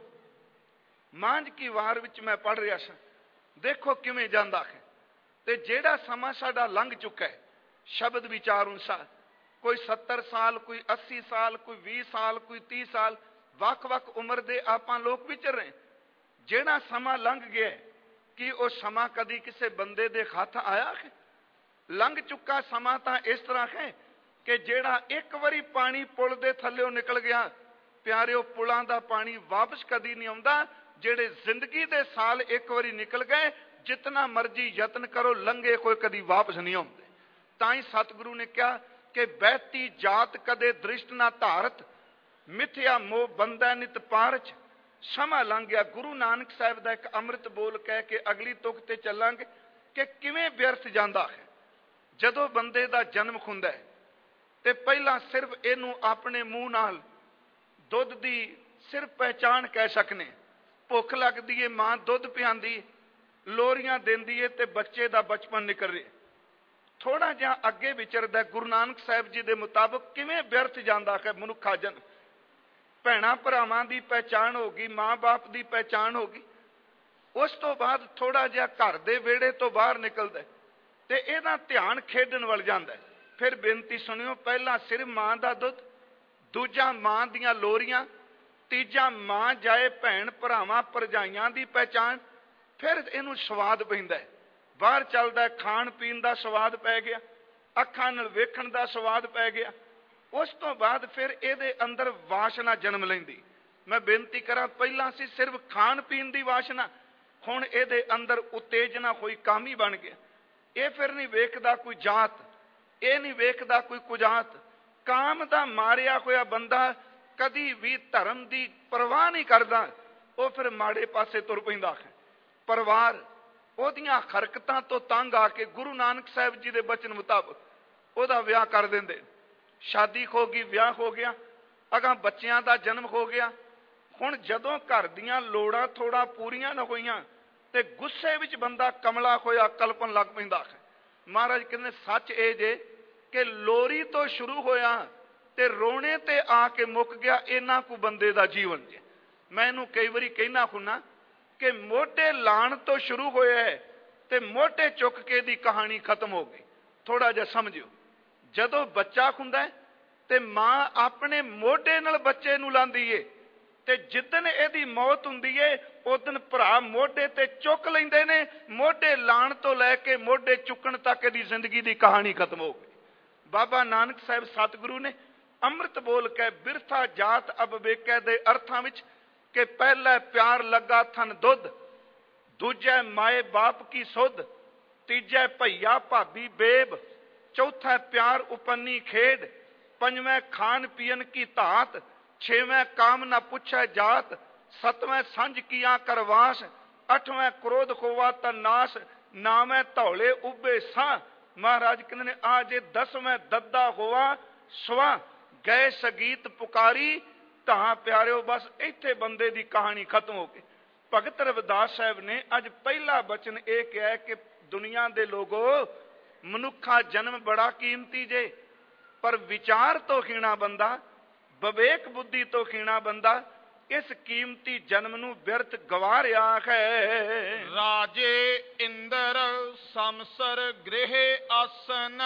ਮਾਂਝ ਕੀ ਵਾਰ ਵਿੱਚ ਮੈਂ ਪੜ੍ਹ ਰਿਹਾ ਸਾਂ। ਦੇਖੋ ਕਿਵੇਂ ਜਾਂਦਾ ਹੈ। ਤੇ ਜਿਹੜਾ ਸਮਾਂ ਸਾਡਾ ਲੰਘ ਚੁੱਕਾ ਹੈ ਸ਼ਬਦ ਵਿਚਾਰ ਅਨੁਸਾਰ, ਕੋਈ ਸੱਤਰ ਸਾਲ, ਕੋਈ ਅੱਸੀ ਸਾਲ, ਕੋਈ ਵੀਹ ਸਾਲ, ਕੋਈ ਤੀਹ ਸਾਲ, ਵੱਖ ਵੱਖ ਉਮਰ ਦੇ ਆਪਾਂ ਲੋਕ ਵਿਚਰ ਰਹੇ। ਜਿਹੜਾ ਸਮਾਂ ਲੰਘ ਗਿਆ, ਕੀ ਉਹ ਸਮਾਂ ਕਦੀ ਕਿਸੇ ਬੰਦੇ ਦੇ ਹੱਥ ਆਇਆ ਹੈ? ਲੰਘ ਚੁੱਕਾ ਸਮਾਂ ਤਾਂ ਇਸ ਤਰ੍ਹਾਂ ਹੈ ਕਿ ਜਿਹੜਾ ਇੱਕ ਵਾਰੀ ਪਾਣੀ ਪੁਲ ਦੇ ਥੱਲਿਓਂ ਨਿਕਲ ਗਿਆ, ਪਿਆਰਿਓ ਪੁਲਾਂ ਦਾ ਪਾਣੀ ਵਾਪਸ ਕਦੀ ਨਹੀਂ ਆਉਂਦਾ। ਜਿਹੜੇ ਜ਼ਿੰਦਗੀ ਦੇ ਸਾਲ ਇੱਕ ਵਾਰੀ ਨਿਕਲ ਗਏ, ਜਿਤਨਾ ਮਰਜੀ ਯਤਨ ਕਰੋ, ਲੰਘੇ ਕੋਈ ਕਦੀ ਵਾਪਸ ਨਹੀਂ ਆਉਂਦੇ। ਤਾਂ ਹੀ ਸਤਿਗੁਰੂ ਨੇ ਕਿਹਾ ਕਿ ਬਹਿਤੀ ਜਾਤ ਕਦੇ ਦ੍ਰਿਸ਼ਟ ਨਾ ਧਾਰਤ, ਮਿਥਿਆ ਮੋਹ ਬੰਦਾ ਨਿਤ ਪਾਰਚ। ਸਮਾਂ ਲੰਘ ਗਿਆ। ਗੁਰੂ ਨਾਨਕ ਸਾਹਿਬ ਦਾ ਇੱਕ ਅੰਮ੍ਰਿਤ ਬੋਲ ਕਹਿ ਕੇ ਅਗਲੀ ਤੁਕ ਤੇ ਚੱਲਾਂਗੇ ਕਿ ਕਿਵੇਂ ਵਿਅਰਥ ਜਾਂਦਾ ਹੈ। ਜਦੋਂ ਬੰਦੇ ਦਾ ਜਨਮ ਹੁੰਦਾ ਹੈ ਤੇ ਪਹਿਲਾਂ ਸਿਰਫ ਇਹਨੂੰ ਆਪਣੇ ਮੂੰਹ ਨਾਲ ਦੁੱਧ ਦੀ ਸਿਰਫ ਪਹਿਚਾਣ ਕਹਿ ਸਕਨੇ। ਭੁੱਖ ਲੱਗਦੀ ਏ, ਮਾਂ ਦੁੱਧ ਪਿਆਂਦੀ, ਲੋਰੀਆਂ ਦਿੰਦੀ ਏ ਤੇ ਬੱਚੇ ਦਾ ਬਚਪਨ ਨਿਕਲ ਰਿਹਾ। ਥੋੜਾ ਜਿਹਾ ਅੱਗੇ ਵਿਚਰਦਾ ਗੁਰੂ ਨਾਨਕ ਸਾਹਿਬ ਜੀ ਦੇ ਮੁਤਾਬਕ ਕਿਵੇਂ ਵਿਅਰਥ ਜਾਂਦਾ ਹੈ ਮਨੁੱਖਾ ਜਨਮ। ਭੈਣਾਂ ਭਰਾਵਾਂ ਦੀ ਪਹਿਚਾਣ ਹੋ ਗਈ, ਮਾਂ ਬਾਪ ਦੀ ਪਹਿਚਾਣ ਹੋ ਗਈ। ਉਸ ਤੋਂ ਬਾਅਦ ਥੋੜਾ ਜਿਹਾ ਘਰ ਦੇ ਵਿਹੜੇ ਤੋਂ ਬਾਹਰ ਨਿਕਲਦਾ ਤੇ ਇਹਦਾ ਧਿਆਨ ਖੇਡਣ ਵੱਲ ਜਾਂਦਾ। ਫਿਰ ਬੇਨਤੀ ਸੁਣਿਓ, ਪਹਿਲਾ ਸਿਰ ਮਾਂ ਦਾ ਦੁੱਧ, ਦੂਜਾ ਮਾਂ ਦੀਆਂ ਲੋਰੀਆਂ, ਤੀਜਾ ਮਾਂ ਜਾਏ ਭੈਣ ਭਰਾਵਾਂ ਭਰਜਾਈਆਂ ਦੀ ਪਹਿਚਾਣ। ਫਿਰ ਇਹਨੂੰ ਸਵਾਦ ਪੈਂਦਾ, ਬਾਹਰ ਚੱਲਦਾ, ਖਾਣ ਪੀਣ ਦਾ ਸਵਾਦ ਪੈ ਗਿਆ। ਅੱਖਾਂ ਨਾਲ ਵੇਖਣ ਦਾ ਸਵਾਦ ਪੈ ਗਿਆ। ਉਸ ਤੋਂ ਬਾਅਦ ਫਿਰ ਇਹਦੇ ਅੰਦਰ ਵਾਸ਼ਨਾ ਜਨਮ ਲੈਂਦੀ। ਮੈਂ ਬੇਨਤੀ ਕਰਾਂ, ਪਹਿਲਾਂ ਸੀ ਸਿਰਫ ਖਾਣ ਪੀਣ ਦੀ ਵਾਸ਼ਨਾ, ਹੁਣ ਇਹਦੇ ਅੰਦਰ ਉਤੇਜਨਾ ਹੋਈ ਕਾਮ ਹੀ ਬਣ ਗਿਆ। ਇਹ ਫਿਰ ਨਹੀਂ ਵੇਖਦਾ ਕੋਈ ਜਾਤ, ਇਹ ਨਹੀਂ ਵੇਖਦਾ ਕੋਈ ਕੁਜਾਤ। ਕਾਮ ਦਾ ਮਾਰਿਆ ਹੋਇਆ ਬੰਦਾ ਕਦੀ ਵੀ ਧਰਮ ਦੀ ਪਰਵਾਹ ਨਹੀਂ ਕਰਦਾ, ਉਹ ਫਿਰ ਮਾੜੇ ਪਾਸੇ ਤੁਰ ਪੈਂਦਾ ਹੈ। ਪਰਿਵਾਰ ਉਹਦੀਆਂ ਹਰਕਤਾਂ ਤੋਂ ਤੰਗ ਆ ਕੇ ਗੁਰੂ ਨਾਨਕ ਸਾਹਿਬ ਜੀ ਦੇ ਬਚਨ ਮੁਤਾਬਕ ਉਹਦਾ ਵਿਆਹ ਕਰ ਦਿੰਦੇ। ਸ਼ਾਦੀ ਹੋ ਗਈ, ਵਿਆਹ ਹੋ ਗਿਆ, ਅਗਾਂ ਬੱਚਿਆਂ ਦਾ ਜਨਮ ਹੋ ਗਿਆ। ਹੁਣ ਜਦੋਂ ਘਰ ਦੀਆਂ ਲੋੜਾਂ ਥੋੜਾ ਪੂਰੀਆਂ ਨਾ ਹੋਈਆਂ ਤੇ ਗੁੱਸੇ ਵਿੱਚ ਬੰਦਾ ਕਮਲਾ ਹੋਇਆ ਕਲਪਨ ਲੱਗ ਪੈਂਦਾ ਹੈ। ਮਹਾਰਾਜ ਕਹਿੰਦੇ ਸੱਚ ਇਹ ਜੇ ਕਿ ਲੋਰੀ ਤੋਂ ਸ਼ੁਰੂ ਹੋਇਆ ਤੇ ਰੋਣੇ ਤੇ ਆ ਕੇ ਮੁੱਕ ਗਿਆ, ਇਹਨਾਂ ਕੁ ਬੰਦੇ ਦਾ ਜੀਵਨ ਜੇ। ਮੈਂ ਇਹਨੂੰ ਕਈ ਵਾਰੀ ਕਹਿਣਾ ਹੁੰਨਾ ਕਿ ਮੋਢੇ ਲਾਣ ਤੋਂ ਸ਼ੁਰੂ ਹੋਇਆ ਤੇ ਮੋਢੇ ਚੁੱਕ ਕੇ ਦੀ ਕਹਾਣੀ ਖਤਮ ਹੋ ਗਈ। ਥੋੜਾ ਜਿਹਾ ਸਮਝਿਓ, ਜਦੋਂ ਬੱਚਾ ਹੁੰਦਾ ਤੇ ਮਾਂ ਆਪਣੇ ਮੋਢੇ ਨਾਲ ਬੱਚੇ ਨੂੰ ਲਾਂਦੀ ਏ ਤੇ ਜਿੱਦਣ ਇਹਦੀ ਮੌਤ ਹੁੰਦੀ ਏ ਉਦਣ ਭਰਾ ਮੋਢੇ ਤੇ ਚੁੱਕ ਲੈਂਦੇ ਨੇ। ਮੋਢੇ ਲਾਣ ਤੋਂ ਲੈ ਕੇ ਮੋਢੇ ਚੁੱਕਣ ਤੱਕ ਇਹਦੀ ਜ਼ਿੰਦਗੀ ਦੀ ਕਹਾਣੀ ਖਤਮ ਹੋ ਗਈ। ਬਾਬਾ ਨਾਨਕ ਸਾਹਿਬ ਸਤਿਗੁਰੂ ਨੇ ਅੰਮ੍ਰਿਤ ਬੋਲ ਕੇ ਬਿਰਥਾ ਜਾਤ ਅਬ ਵੇਖੈ ਦੇ ਅਰਥਾਂ ਵਿੱਚ ਕਿ ਪਹਿਲਾ ਪਿਆਰ ਲੱਗਾ ਥਨ ਦੁੱਧ, ਦੂਜਾ ਮਾਏ ਬਾਪ ਕੀ ਸੁਧ, ਤੀਜਾ ਭਈਆ ਭਾਬੀ ਬੇਬ, ਚੌਥਾ ਪਿਆਰ ਉਪੰਨੀ ਖੇਡ, ਪੰਜਵੇਂ ਖਾਨ ਪੀਨ ਕੀ ਧਾਤ, ਛੇਵੇਂ ਕਾਮ ਨਾ ਪੁੱਛੈ ਜਾਤ, ਸਤਵੇਂ ਸੰਝ ਕੀਆ ਕਰਵਾਸ, ਅੱਠਵੇਂ ਕ੍ਰੋਧ ਹੋਵਾ ਤਨਾਸ, ਨਾਵੇਂ ਧੌਲੇ ਉਬੇ ਸਾਂ। ਮਹਾਰਾਜ ਕਹਿੰਦੇ ਨੇ ਆ ਜੇ ਦਸਵੇਂ ਦੱਦਾ ਹੋਵਾ ਸਵਾ, ਗਏ ਸਗੀਤ ਪੁਕਾਰੀ ਤਾਂ ਪਿਆਰਿਓ। ਬਸ ਇੱਥੇ ਬੰਦੇ ਦੀ ਕਹਾਣੀ ਖਤਮ ਹੋ ਗਈ। ਭਗਤ ਰਵਿਦਾਸ ਸਾਹਿਬ ਨੇ ਅੱਜ ਪਹਿਲਾ ਬਚਨ ਇਹ ਕਿਹਾ ਕਿ ਦੁਨੀਆ ਦੇ ਲੋਗੋ, ਮਨੁੱਖਾ ਜਨਮ ਬੜਾ ਕੀਮਤੀ ਜੇ, ਪਰ ਵਿਚਾਰ ਤੋਂ ਖੀਣਾ ਬੰਦਾ, ਵਿਵੇਕ ਬੁੱਧੀ ਤੋਂ ਖੀਣਾ ਬੰਦਾ ਇਸ ਕੀਮਤੀ ਜਨਮ ਨੂੰ ਬਿਰਥ ਗਵਾ ਰਿਹਾ ਹੈ। ਰਾਜੇ ਇੰਦਰ ਸਮਸਰ ਗ੍ਰਹਿ ਆਸਨ,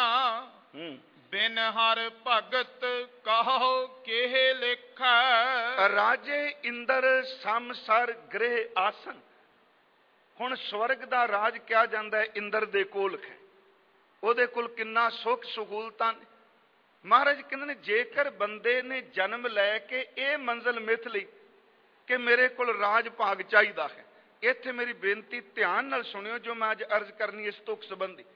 ਬਿਨ ਹਰ ਭਗਤ ਕਹੋ ਕਿਹ ਲਿਖੈ। ਰਾਜੇ ਇੰਦਰ ਸਮਸਰ ਗ੍ਰਹਿ ਆਸਨ। ਹੁਣ ਸਵਰਗ ਦਾ ਰਾਜ ਕਿਹਾ ਜਾਂਦਾ ਹੈ ਇੰਦਰ ਦੇ ਕੋਲ ਹੈ। ਉਹਦੇ ਕੋਲ ਕਿੰਨਾ ਸੁੱਖ ਸਹੂਲਤਾਂ ਨੇ। ਮਹਾਰਾਜ ਕਹਿੰਦੇ ਨੇ ਜੇਕਰ ਬੰਦੇ ਨੇ ਜਨਮ ਲੈ ਕੇ ਇਹ ਮੰਜ਼ਿਲ ਮਿੱਥ ਲਈ ਕਿ ਮੇਰੇ ਕੋਲ ਰਾਜ ਭਾਗ ਚਾਹੀਦਾ ਹੈ। ਇੱਥੇ ਮੇਰੀ ਬੇਨਤੀ ਧਿਆਨ ਨਾਲ ਸੁਣਿਓ ਜੋ ਮੈਂ ਅੱਜ ਅਰਜ਼ ਕਰਨੀ ਇਸ ਤੁਕ ਸੰਬੰਧੀ।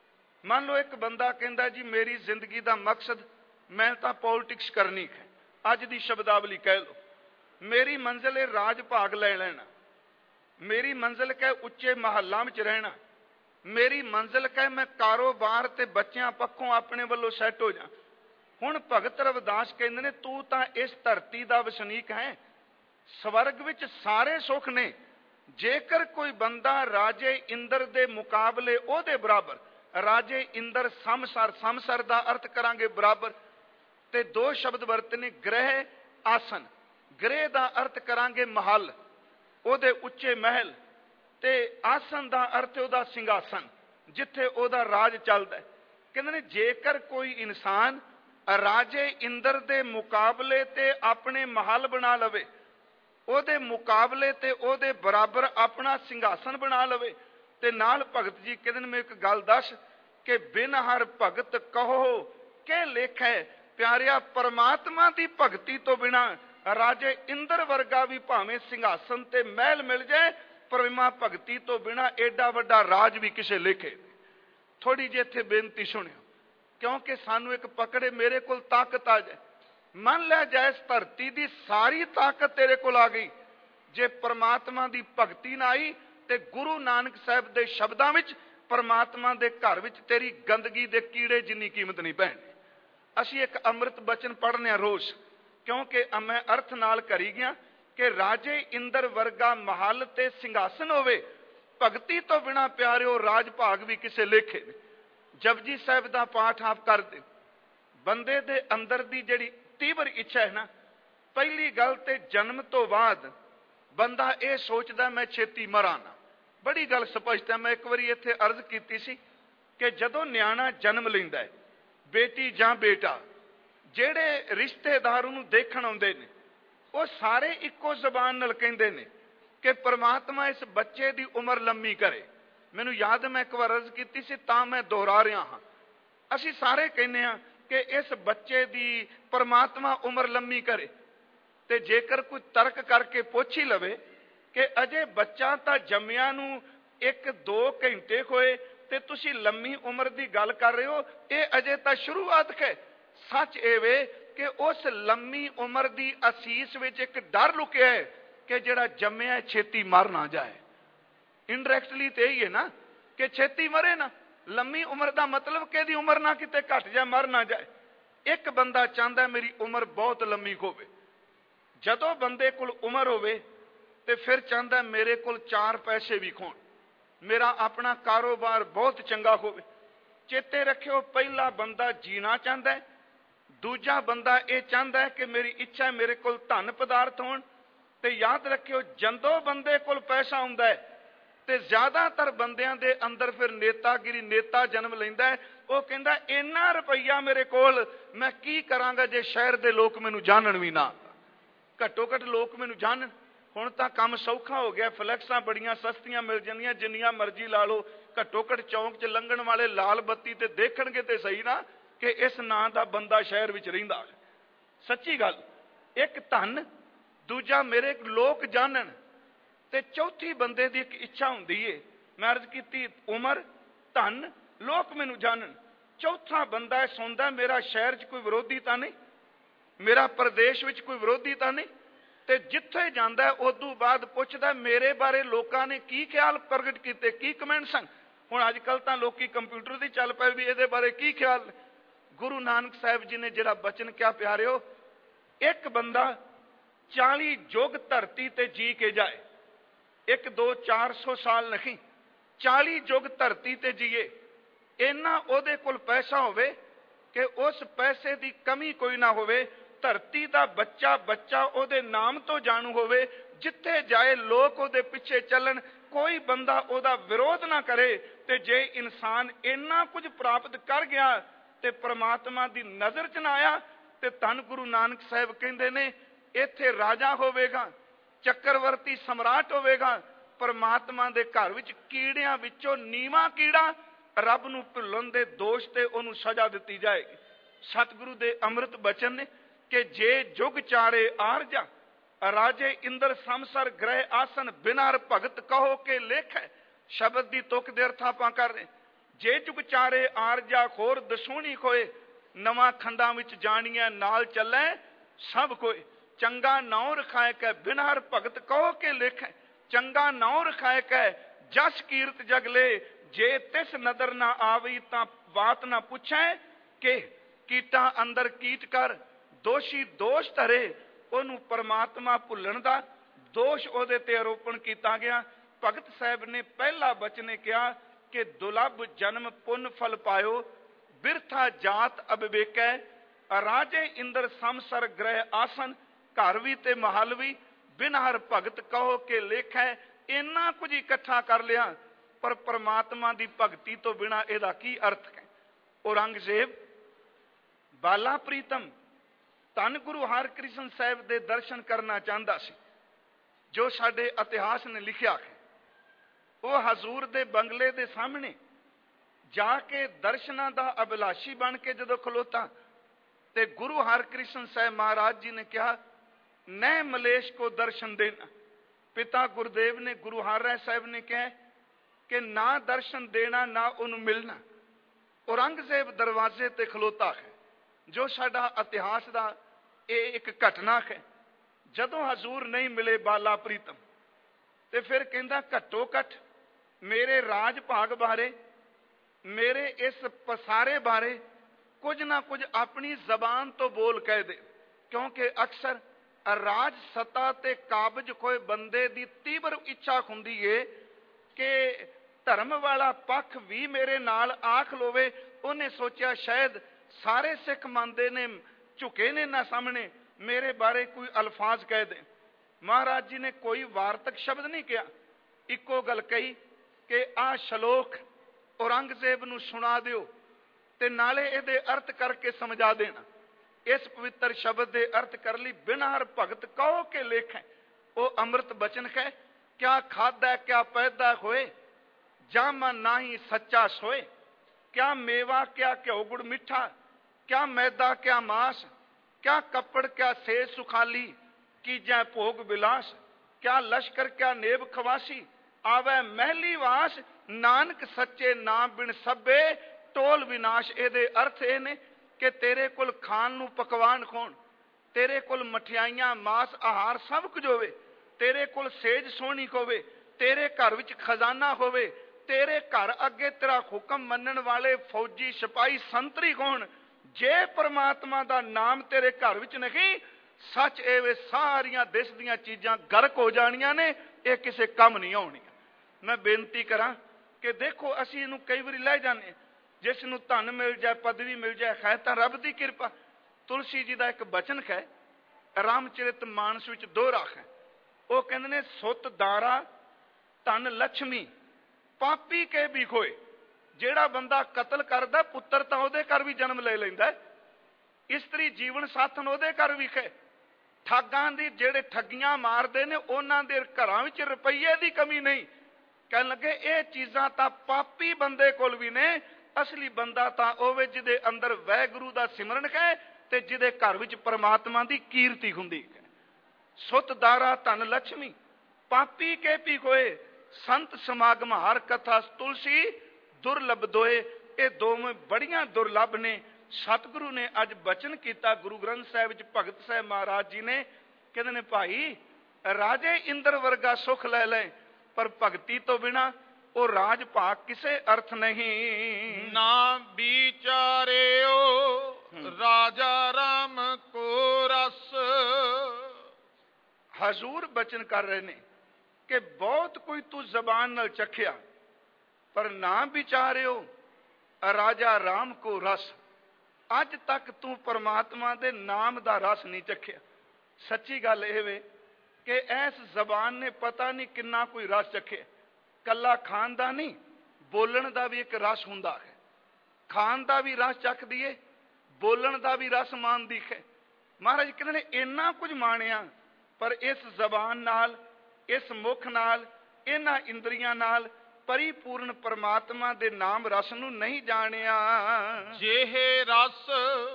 ਮੰਨ ਲਓ ਇੱਕ ਬੰਦਾ ਕਹਿੰਦਾ ਜੀ ਮੇਰੀ ਜ਼ਿੰਦਗੀ ਦਾ ਮਕਸਦ ਮੈਂ ਤਾਂ ਪੋਲਿਟਿਕਸ ਕਰਨੀ ਹੈ। ਅੱਜ ਦੀ ਸ਼ਬਦਾਵਲੀ ਕਹਿ ਲਓ, ਮੇਰੀ ਮੰਜ਼ਿਲ ਹੈ ਰਾਜ ਭਾਗ ਲੈ ਲੈਣਾ, ਮੇਰੀ ਮੰਜ਼ਿਲ ਕਹੇ ਉੱਚੇ ਮਹੱਲਾਂ ਵਿੱਚ ਰਹਿਣਾ, ਮੇਰੀ ਮੰਜ਼ਿਲ ਕਹੇ ਮੈਂ ਕਾਰੋਬਾਰ ਤੇ ਬੱਚਿਆਂ ਪੱਖੋਂ ਆਪਣੇ ਵੱਲੋਂ ਸੈੱਟ ਹੋ ਜਾ। ਹੁਣ ਭਗਤ ਰਵਿਦਾਸ ਕਹਿੰਦੇ ਨੇ ਤੂੰ ਤਾਂ ਇਸ ਧਰਤੀ ਦਾ ਵਸਨੀਕ ਹੈ, ਸਵਰਗ ਵਿੱਚ ਸਾਰੇ ਸੁੱਖ ਨੇ। ਜੇਕਰ ਕੋਈ ਬੰਦਾ ਰਾਜੇ ਇੰਦਰ ਦੇ ਮੁਕਾਬਲੇ ਉਹਦੇ ਬਰਾਬਰ, ਰਾਜੇ ਇੰਦਰ ਸਮਸਰ, ਸਮਸਰ ਦਾ ਅਰਥ ਕਰਾਂਗੇ ਬਰਾਬਰ, ਤੇ ਦੋ ਸ਼ਬਦ ਵਰਤਨੇ ਗ੍ਰਹਿ ਆਸਨ। ਗ੍ਰਹਿ ਦਾ ਅਰਥ ਕਰਾਂਗੇ ਮਹਲ, ਉਹਦੇ ਉੱਚੇ ਮਹਿਲ, ਤੇ ਆਸਨ ਦਾ ਅਰਥ ਉਹਦਾ ਸਿੰਘਾਸਨ ਜਿੱਥੇ ਉਹਦਾ ਰਾਜ ਚੱਲਦਾ। ਕਹਿੰਦੇ ਨੇ ਜੇਕਰ ਕੋਈ ਇਨਸਾਨ ਰਾਜੇ ਇੰਦਰ ਦੇ ਮੁਕਾਬਲੇ ਤੇ ਆਪਣੇ ਮਹਲ ਬਣਾ ਲਵੇ, ਉਹਦੇ ਮੁਕਾਬਲੇ ਤੇ ਉਹਦੇ ਬਰਾਬਰ ਆਪਣਾ ਸਿੰਘਾਸਨ ਬਣਾ ਲਵੇ, ਤੇ ਨਾਲ ਭਗਤ ਜੀ ਕਹਿੰਦੇ ਨੇ ਮੈਂ ਇੱਕ ਗੱਲ ਦੱਸ ਕਿ ਬਿਨ ਹਰ ਭਗਤ ਕਹੋ ਕਿ ਲੇਖੈ। ਪਿਆਰਿਆ, ਪਰਮਾਤਮਾ ਦੀ ਭਗਤੀ ਤੋਂ ਬਿਨਾ ਰਾਜੇ ਇੰਦਰ ਵਰਗਾ ਵੀ ਭਾਵੇਂ ਸਿੰਘਾਸਨ ਤੇ ਮਹਿਲ ਮਿਲ ਜਾਏ, ਪਰਮਾ ਭਗਤੀ ਤੋਂ ਬਿਨਾ ਏਡਾ ਵੱਡਾ ਰਾਜ ਵੀ ਕਿਸੇ ਲੇਖੇ। ਥੋੜੀ ਜਿਹੀ ਇੱਥੇ ਬੇਨਤੀ ਸੁਣਿਓ, ਕਿਉਂਕਿ ਸਾਨੂੰ ਇੱਕ ਪਕੜੇ ਮੇਰੇ ਕੋਲ ਤਾਕਤ ਆ ਜਾਏ। ਮੰਨ ਲਿਆ ਜਾਏ ਇਸ ਧਰਤੀ ਦੀ ਸਾਰੀ ਤਾਕਤ ਤੇਰੇ ਕੋਲ ਆ ਗਈ, ਜੇ ਪਰਮਾਤਮਾ ਦੀ ਭਗਤੀ ਨਾ ਆਈ ਤੇ ਗੁਰੂ ਨਾਨਕ ਸਾਹਿਬ ਦੇ ਸ਼ਬਦਾਂ ਵਿੱਚ ਪਰਮਾਤਮਾ ਦੇ ਘਰ ਵਿੱਚ ਤੇਰੀ ਗੰਦਗੀ ਦੇ ਕੀੜੇ ਜਿੰਨੀ ਕੀਮਤ ਨਹੀਂ ਪੈਣੀ। ਅਸੀਂ ਇੱਕ ਅੰਮ੍ਰਿਤ ਬਚਨ ਪੜ੍ਹਨੇ ਆ ਰੋਜ਼, ਕਿਉਂਕਿ ਮੈਂ ਅਰਥ ਨਾਲ ਕਰੀ ਗਿਆ ਕਿ ਰਾਜੇ ਇੰਦਰ ਵਰਗਾ ਮਹਲ ਤੇ ਸਿੰਘਾਸਨ ਹੋਵੇ, ਭਗਤੀ ਤੋਂ ਬਿਨਾ ਪਿਆਰਿਓ ਰਾਜ ਭਾਗ ਵੀ ਕਿਸੇ ਲੇਖੇ ਨੇ। ਜਪਜੀ ਸਾਹਿਬ ਦਾ ਪਾਠ ਆਪ ਕਰਦੇ, ਬੰਦੇ ਦੇ ਅੰਦਰ ਦੀ ਜਿਹੜੀ ਤੀਬਰ ਇੱਛਾ ਹੈ ਨਾ, ਪਹਿਲੀ ਗੱਲ ਤੇ ਜਨਮ ਤੋਂ ਬਾਅਦ ਬੰਦਾ ਇਹ ਸੋਚਦਾ ਮੈਂ ਛੇਤੀ ਮਰਾਂ ਨਾ। ਬੜੀ ਗੱਲ ਸਪਸ਼ਟ ਹੈ। ਮੈਂ ਇੱਕ ਵਾਰੀ ਇੱਥੇ ਅਰਜ਼ ਕੀਤੀ ਸੀ ਕਿ ਜਦੋਂ ਨਿਆਣਾ ਜਨਮ ਲੈਂਦਾ ਹੈ, ਬੇਟੀ ਜਾਂ ਬੇਟਾ, ਜਿਹੜੇ ਰਿਸ਼ਤੇਦਾਰ ਉਹਨੂੰ ਦੇਖਣ ਆਉਂਦੇ ਨੇ ਉਹ ਸਾਰੇ ਇੱਕੋ ਜ਼ਬਾਨ ਨਾਲ ਕਹਿੰਦੇ ਨੇ ਕਿ ਪਰਮਾਤਮਾ ਇਸ ਬੱਚੇ ਦੀ ਉਮਰ ਲੰਮੀ ਕਰੇ। ਮੈਨੂੰ ਯਾਦ ਮੈਂ ਇੱਕ ਵਾਰ ਅਰਜ਼ ਕੀਤੀ ਸੀ ਤਾਂ ਮੈਂ ਦੁਹਰਾ ਰਿਹਾ ਹਾਂ। ਅਸੀਂ ਸਾਰੇ ਕਹਿੰਦੇ ਆ ਕਿ ਇਸ ਬੱਚੇ ਦੀ ਪਰਮਾਤਮਾ ਉਮਰ ਲੰਮੀ ਕਰੇ, ਤੇ ਜੇਕਰ ਕੋਈ ਤਰਕ ਕਰਕੇ ਪੁੱਛ ਹੀ ਲਵੇ ਕਿ ਅਜੇ ਬੱਚਾ ਤਾਂ ਜੰਮਿਆਂ ਨੂੰ ਇੱਕ ਦੋ ਘੰਟੇ ਹੋਏ ਤੇ ਤੁਸੀਂ ਲੰਮੀ ਉਮਰ ਦੀ ਗੱਲ ਕਰ ਰਹੇ ਹੋ, ਇਹ ਅਜੇ ਤਾਂ ਸ਼ੁਰੂਆਤ ਹੈ। ਸੱਚ ਇਹ ਵੇ ਕਿ ਉਸ ਲੰਮੀ ਉਮਰ ਦੀ ਅਸੀਸ ਵਿੱਚ ਇੱਕ ਡਰ ਲੁਕਿਆ ਹੈ ਕਿ ਜਿਹੜਾ ਜੰਮਿਆ ਛੇਤੀ ਮਰ ਨਾ ਜਾਏ। ਇਨਡਾਇਰੈਕਟਲੀ ਤੇ ਇਹੀ ਹੈ ਨਾ ਕਿ ਛੇਤੀ ਮਰੇ ਨਾ। ਲੰਮੀ ਉਮਰ ਦਾ ਮਤਲਬ ਕਿ ਇਹਦੀ ਉਮਰ ਨਾ ਕਿਤੇ ਘਟ ਜਾ, ਮਰ ਨਾ ਜਾਏ। ਇੱਕ ਬੰਦਾ ਚਾਹੁੰਦਾ ਮੇਰੀ ਉਮਰ ਬਹੁਤ ਲੰਮੀ ਹੋਵੇ। ਜਦੋਂ ਬੰਦੇ ਕੋਲ ਉਮਰ ਹੋਵੇ ਤੇ ਫਿਰ ਚਾਹੁੰਦਾ ਮੇਰੇ ਕੋਲ ਚਾਰ ਪੈਸੇ ਵੀ ਹੋਣ, ਮੇਰਾ ਆਪਣਾ ਕਾਰੋਬਾਰ ਬਹੁਤ ਚੰਗਾ ਹੋਵੇ। ਚੇਤੇ ਰੱਖਿਓ, ਪਹਿਲਾ ਬੰਦਾ ਜੀਣਾ ਚਾਹੁੰਦਾ ਹੈ, ਦੂਜਾ ਬੰਦਾ ਇਹ ਚਾਹੁੰਦਾ ਹੈ ਕਿ ਮੇਰੀ ਇੱਛਾ ਮੇਰੇ ਕੋਲ ਧਨ ਪਦਾਰਥ ਹੋਣ। ਤੇ ਯਾਦ ਰੱਖਿਓ, ਜਦੋਂ ਬੰਦੇ ਕੋਲ ਪੈਸਾ ਹੁੰਦਾ ਹੈ ਤੇ ਜ਼ਿਆਦਾਤਰ ਬੰਦਿਆਂ ਦੇ ਅੰਦਰ ਫਿਰ ਨੇਤਾਗਿਰੀ, ਨੇਤਾ ਜਨਮ ਲੈਂਦਾ ਹੈ। ਉਹ ਕਹਿੰਦਾ ਇੰਨਾ ਰੁਪਈਆ ਮੇਰੇ ਕੋਲ, ਮੈਂ ਕੀ ਕਰਾਂਗਾ ਜੇ ਸ਼ਹਿਰ ਦੇ ਲੋਕ ਮੈਨੂੰ ਜਾਣਨ ਵੀ ਨਾ। ਘੱਟੋ ਘੱਟ ਲੋਕ ਮੈਨੂੰ ਜਾਣਨ। ਹੁਣ ਤਾਂ ਕੰਮ ਸੌਖਾ ਹੋ ਗਿਆ, ਫਲੈਕਸਾਂ ਬੜੀਆਂ ਸਸਤੀਆਂ ਮਿਲ ਜਾਂਦੀਆਂ, ਜਿੰਨੀਆਂ ਮਰਜ਼ੀ ਲਾ ਲਓ। ਘੱਟੋ ਘੱਟ ਚੌਂਕ 'ਚ ਲੰਘਣ ਵਾਲੇ ਲਾਲ ਬੱਤੀ ਤੇ ਦੇਖਣਗੇ ਤੇ ਸਹੀ ਨਾ ਕਿ ਇਸ ਨਾਂ ਦਾ ਬੰਦਾ ਸ਼ਹਿਰ ਵਿੱਚ ਰਹਿੰਦਾ ਹੈ। ਸੱਚੀ ਗੱਲ। ਇੱਕ ਧਨ, ਦੂਜਾ ਮੇਰੇ ਲੋਕ ਜਾਣਨ, ਤੇ ਚੌਥੀ ਬੰਦੇ ਦੀ ਇੱਕ ਇੱਛਾ ਹੁੰਦੀ ਏ। ਮੈਂ ਅਰਜ਼ ਕੀਤੀ ਉਮਰ, ਧਨ, ਲੋਕ ਮੈਨੂੰ ਜਾਣਨ। ਚੌਥਾ ਬੰਦਾ ਇਹ ਸੁਣਦਾ ਮੇਰਾ ਸ਼ਹਿਰ 'ਚ ਕੋਈ ਵਿਰੋਧੀ ਤਾਂ ਨਹੀਂ, ਮੇਰਾ ਪ੍ਰਦੇਸ਼ ਵਿੱਚ ਕੋਈ ਵਿਰੋਧੀ ਤਾਂ ਨਹੀਂ। ਤੇ ਜਿੱਥੇ ਜਾਂਦਾ ਉਦੋਂ ਬਾਅਦ ਪੁੱਛਦਾ ਮੇਰੇ ਬਾਰੇ ਲੋਕਾਂ ਨੇ ਕੀ ਖਿਆਲ ਪ੍ਰਗਟ ਕੀਤੇ, ਕੀ ਕਮੈਂਟ ਸਨ। ਹੁਣ ਅੱਜ ਕੱਲ੍ਹ ਤਾਂ ਲੋਕੀ ਕੰਪਿਊਟਰ ਦੀ ਚੱਲ ਪਏ ਵੀ ਇਹਦੇ ਬਾਰੇ ਕੀ ਖਿਆਲ। ਗੁਰੂ ਨਾਨਕ ਸਾਹਿਬ ਜੀ ਨੇ ਜਿਹੜਾ ਬਚਨ ਕਿਹਾ ਪਿਆਰਿਓ, ਇੱਕ ਬੰਦਾ ਚਾਲੀ ਯੁੱਗ ਧਰਤੀ ਤੇ ਜੀ ਕੇ ਜਾਏ, ਇੱਕ ਦੋ ਚਾਰ ਸੌ ਸਾਲ ਨਹੀਂ, ਚਾਲੀ ਯੁੱਗ ਧਰਤੀ ਤੇ ਜੀਏ। ਇੰਨਾ ਉਹਦੇ ਕੋਲ ਪੈਸਾ ਹੋਵੇ ਕਿ ਉਸ ਪੈਸੇ ਦੀ ਕਮੀ ਕੋਈ ਨਾ ਹੋਵੇ। ਧਰਤੀ ਦਾ ਬੱਚਾ ਬੱਚਾ ਉਹਦੇ ਨਾਮ ਤੋਂ ਜਾਣੂ ਹੋਵੇ। ਜਿੱਥੇ ਜਾਏ ਲੋਕ ਉਹਦੇ ਪਿੱਛੇ ਚੱਲਣ, ਕੋਈ ਬੰਦਾ ਉਹਦਾ ਵਿਰੋਧ ਨਾ ਕਰੇ। ਤੇ ਜੇ ਇਨਸਾਨ ਇੰਨਾ ਕੁਝ ਪ੍ਰਾਪਤ ਕਰ ਗਿਆ ਤੇ ਪ੍ਰਮਾਤਮਾ ਦੀ ਨਜ਼ਰ 'ਚ ਨਾ ਆਇਆ, ਤੇ ਧੰਨ ਗੁਰੂ ਨਾਨਕ ਸਾਹਿਬ ਕਹਿੰਦੇ ਨੇ ਇੱਥੇ ਰਾਜਾ ਹੋਵੇਗਾ, ਚੱਕਰਵਰਤੀ ਸਮਰਾਟ ਹੋਵੇਗਾ। ਪਰਮਾਤਮਾ ਦੇ ਘਰ ਵਿੱਚ ਕੀੜਿਆਂ ਵਿੱਚੋਂ ਨੀਵਾਂ ਕੀੜਾ, ਰੱਬ ਨੂੰ ਭੁੱਲਣ ਦੇ ਦੋਸ਼ ਤੇ ਉਹਨੂੰ ਸਜ਼ਾ ਦਿੱਤੀ ਜਾਏਗੀ। ਸਤਿਗੁਰੂ ਦੇ ਅੰਮ੍ਰਿਤ ਬਚਨ ਨੇ ਕਿ ਜੇ ਜੁਗ ਚਾਰੇ ਆਰਜਾ, ਰਾਜੇ ਇੰਦਰ ਸਮਸਰ ਗ੍ਰਹਿ ਆਸਨ, ਬਿਨਾਰ ਭਗਤ ਕਹੋ ਕੇ ਲੇਖੈ। ਸ਼ਬਦ ਦੀ ਤੁਕ ਦੇ ਅਰਥ ਆਪਾਂ ਕਰ ਰਹੇ। ਜੇ ਜੁਗ ਚਾਰੇ ਆਰਜਾ, ਖੋਰ ਦਸੂਣੀ ਕੋਏ, ਨਵਾਂ ਖੰਡਾਂ ਵਿੱਚ ਜਾਣੀਆਂ ਨਾਲ ਚੱਲੇ ਸਭ ਕੋਈ। ਚੰਗਾ ਨਾਉ ਰਖਾਇ ਕੈ, ਬਿਨਾਰ ਭਗਤ ਕਹੋ ਕੇ ਲੇਖੈ। ਚੰਗਾ ਨਾਉ ਰਖਾਇ ਕੈ, ਜਸ ਕੀਰਤ ਜਗਲੇ। ਜੇ ਤਿਸ ਨਦਰ ਨਾ ਆਵੀ ਤਾਂ ਬਾਤ ਨਾ ਪੁੱਛੈ ਕਿ ਕੀਟਾਂ ਅੰਦਰ ਕੀਟ ਕਰ, ਦੋਸ਼ੀ ਦੋਸ਼ ਧਰੇ। ਉਹਨੂੰ ਪਰਮਾਤਮਾ ਭੁੱਲਣ ਦਾ ਦੋਸ਼ ਉਹਦੇ ਤੇ ਆਰੋਪਣ ਕੀਤਾ ਗਿਆ। ਭਗਤ ਸਾਹਿਬ ਨੇ ਪਹਿਲਾ ਬਚਨ ਕਿਹਾ ਕਿ ਦੁਲਭ ਜਨਮ ਪੁੰਨ ਫਲ ਪਾਇਓ, ਬਿਰਥਾ ਜਾਤ ਅਬਵੇਕੈ। ਰਾਜੇ ਇੰਦਰ ਸਮਸਰ ਗ੍ਰਹਿ ਆਸਨ, ਘਰ ਵੀ ਤੇ ਮਹਲ ਵੀ, ਬਿਨ ਹਰ ਭਗਤ ਕਹੋ ਕੇ ਲੇਖੈ। ਇੰਨਾ ਕੁਝ ਇਕੱਠਾ ਕਰ ਲਿਆ, ਪਰ ਪਰਮਾਤਮਾ ਦੀ ਭਗਤੀ ਤੋਂ ਬਿਨਾ ਇਹਦਾ ਕੀ ਅਰਥ ਹੈ। ਔਰੰਗਜ਼ੇਬ ਬਾਲਾ ਪ੍ਰੀਤਮ ਧੰਨ ਗੁਰੂ ਹਰਕ੍ਰਿਸ਼ਨ ਸਾਹਿਬ ਦੇ ਦਰਸ਼ਨ ਕਰਨਾ ਚਾਹੁੰਦਾ ਸੀ, ਜੋ ਸਾਡੇ ਇਤਿਹਾਸ ਨੇ ਲਿਖਿਆ ਹੈ। ਉਹ ਹਜ਼ੂਰ ਦੇ ਬੰਗਲੇ ਦੇ ਸਾਹਮਣੇ ਜਾ ਕੇ ਦਰਸ਼ਨਾਂ ਦਾ ਅਭਿਲਾਸ਼ੀ ਬਣ ਕੇ ਜਦੋਂ ਖਲੋਤਾ, ਤੇ ਗੁਰੂ ਹਰਕ੍ਰਿਸ਼ਨ ਸਾਹਿਬ ਮਹਾਰਾਜ ਜੀ ਨੇ ਕਿਹਾ ਨੈ ਮਲੇਸ਼ ਕੋ ਦਰਸ਼ਨ ਦੇਣਾ। ਪਿਤਾ ਗੁਰਦੇਵ ਨੇ, ਗੁਰੂ ਹਰਿਰਾਏ ਸਾਹਿਬ ਨੇ ਕਿਹਾ ਕਿ ਨਾ ਦਰਸ਼ਨ ਦੇਣਾ ਨਾ ਉਹਨੂੰ ਮਿਲਣਾ। ਔਰੰਗਜ਼ੇਬ ਦਰਵਾਜ਼ੇ ਤੇ ਖਲੋਤਾ ਹੈ, ਜੋ ਸਾਡਾ ਇਤਿਹਾਸ ਦਾ ਇਹ ਇੱਕ ਘਟਨਾ ਹੈ। ਜਦੋਂ ਹਜ਼ੂਰ ਨਹੀਂ ਮਿਲੇ ਬਾਲਾ ਪ੍ਰੀਤਮ, ਤੇ ਫਿਰ ਕਹਿੰਦਾ ਘੱਟੋ ਘੱਟ ਮੇਰੇ ਰਾਜ ਭਾਗ ਬਾਰੇ, ਮੇਰੇ ਇਸ ਪਸਾਰੇ ਬਾਰੇ ਕੁਝ ਨਾ ਕੁਝ ਆਪਣੀ ਜ਼ਬਾਨ ਤੋਂ ਬੋਲ ਕਹਿ ਦੇ। ਕਿਉਂਕਿ ਅਕਸਰ ਰਾਜ ਸੱਤਾ ਤੇ ਕਾਬਜ ਹੋਏ ਬੰਦੇ ਦੀ ਤੀਬਰ ਇੱਛਾ ਹੁੰਦੀ ਏ ਕਿ ਧਰਮ ਵਾਲਾ ਪੱਖ ਵੀ ਮੇਰੇ ਨਾਲ ਆਖ ਲੋਵੇ। ਉਹਨੇ ਸੋਚਿਆ ਸ਼ਾਇਦ ਸਾਰੇ ਸਿੱਖ ਮੰਨਦੇ ਨੇ, ਝੁਕੇ ਨੇ ਨਾ ਸਾਹਮਣੇ, ਮੇਰੇ ਬਾਰੇ ਕੋਈ ਅਲਫਾਜ਼ ਕਹਿ ਦੇ। ਮਹਾਰਾਜ ਜੀ ਨੇ ਕੋਈ ਵਾਰਤਕ ਸ਼ਬਦ ਨਹੀਂ ਕਿਹਾ, ਇੱਕੋ ਗੱਲ ਕਹੀ ਕਿ ਆਹ ਸ਼ਲੋਕ ਔਰੰਗਜ਼ੇਬ ਨੂੰ ਸੁਣਾ ਦਿਓ ਤੇ ਨਾਲੇ ਇਹਦੇ ਅਰਥ ਕਰਕੇ ਸਮਝਾ ਦੇਣਾ। ਇਸ ਪਵਿੱਤਰ ਸ਼ਬਦ ਦੇ ਅਰਥ ਕਰ ਲਈ ਬਿਨਾਂ ਹਰ ਭਗਤ ਕਹੋ ਕੇ ਲੇਖੈ। ਉਹ ਅੰਮ੍ਰਿਤ ਬਚਨ ਹੈ। ਕਿਆ ਖਾਦਾ ਕਿਆ ਪੈਦਾ ਹੋਏ, ਜਾਂ ਮਨ ਨਾਹੀ ਸੱਚਾ ਸੋਏ। क्या मेवा क्या घ्यो गुड़ मिठा, क्या मैदा क्या मास, क्या कपड़ क्या सेज सुखाली, कीजै भोग विलास, क्या लश्कर क्या नेब खवासी, आवे महली वास, नानक सच्चे नाम बिन सभे टोल विनाश। ਇਹਦੇ अर्थ ਇਹ ਨੇ कि तेरे कोल खान नूं पकवान खोण, तेरे कोल मठियाइयां मास आहार सब कुछ होवे, तेरे कोल सेज सोहनी होवे, तेरे घर विच खजाना होवे, तेरे घर अगे तेरा हुक्म मनण वाले फौजी सिपाही संतरी होण, जे परमात्मा दा नाम तेरे घर विच नहीं, सच एवे सारियां देश दीयां चीजां गर्क हो जाणियां ने, ये किसे कम नहीं आउणियां। मैं बेनती करा कि देखो असीं इहनूं कई वारी लै जाने, जिस नूं धन मिल जाए पदवी मिल जाए है तां रब दी किरपा। तुलसी जी दा एक बचन है रामचरित मानस विच दोहरा है, वो कहंदे ने सुत दारा धन लक्ष्मी पापी के भी खोए। जेड़ा बंदा कतल करदा पुत्तर तां ओहदे घर भी जन्म ले लैंदा, इस्त्री जीवन साथन ओहदे घर भी है, ठगां दी जेड़े ठगियां मारदे ने उन्हां दे घरां विच रुपईए दी कमी नहीं। कहण लगे ये चीज़ां तां पापी बंदे कोल भी ने, असली बंदा तां ओवे जिहदे अंदर वैगुरू दा सिमरन है ते जिहदे घर विच परमात्मा दी कीर्ति हुंदी है। सुत दारा धन लक्ष्मी पापी के पी कोए, संत समागम हर कथा तुलसी दुर्लभ दोए। ये दोवें बड़ियां दुर्लभ ने। सतगुरु ने अज बचन किया गुरु ग्रंथ साहिब विच, भगत साहब महाराज जी ने कहते ने भाई राजे इंद्र वर्गा सुख ले लें पर भगती तो बिना वो राज भाग किसे अर्थ नहीं। ना विचारियो राजा राम को रस। हजूर बचन कर रहे ने कि बहुत कोई तू जबान नाल चखिया पर ना विचारियो राजा राम को रस। अज तक तू परमात्मा दे नाम दा रस नहीं चखिया। सच्ची गल ये वे कि इस जबान ने पता नहीं किन्ना कोई रस चखे। कला खान दा नहीं, बोलन दा भी एक रस हुंदा है। खान दा भी रस चख दिए, बोलन दा भी रस मान दी है। महाराज कहते ने इन्ना कुछ माणिया पर इस जबान नाल, इस मुख नाल, इन्हां इंद्रियां नाल परिपूर्ण परमात्मा दे नाम रस नूं नहीं जानिया। जेहे रस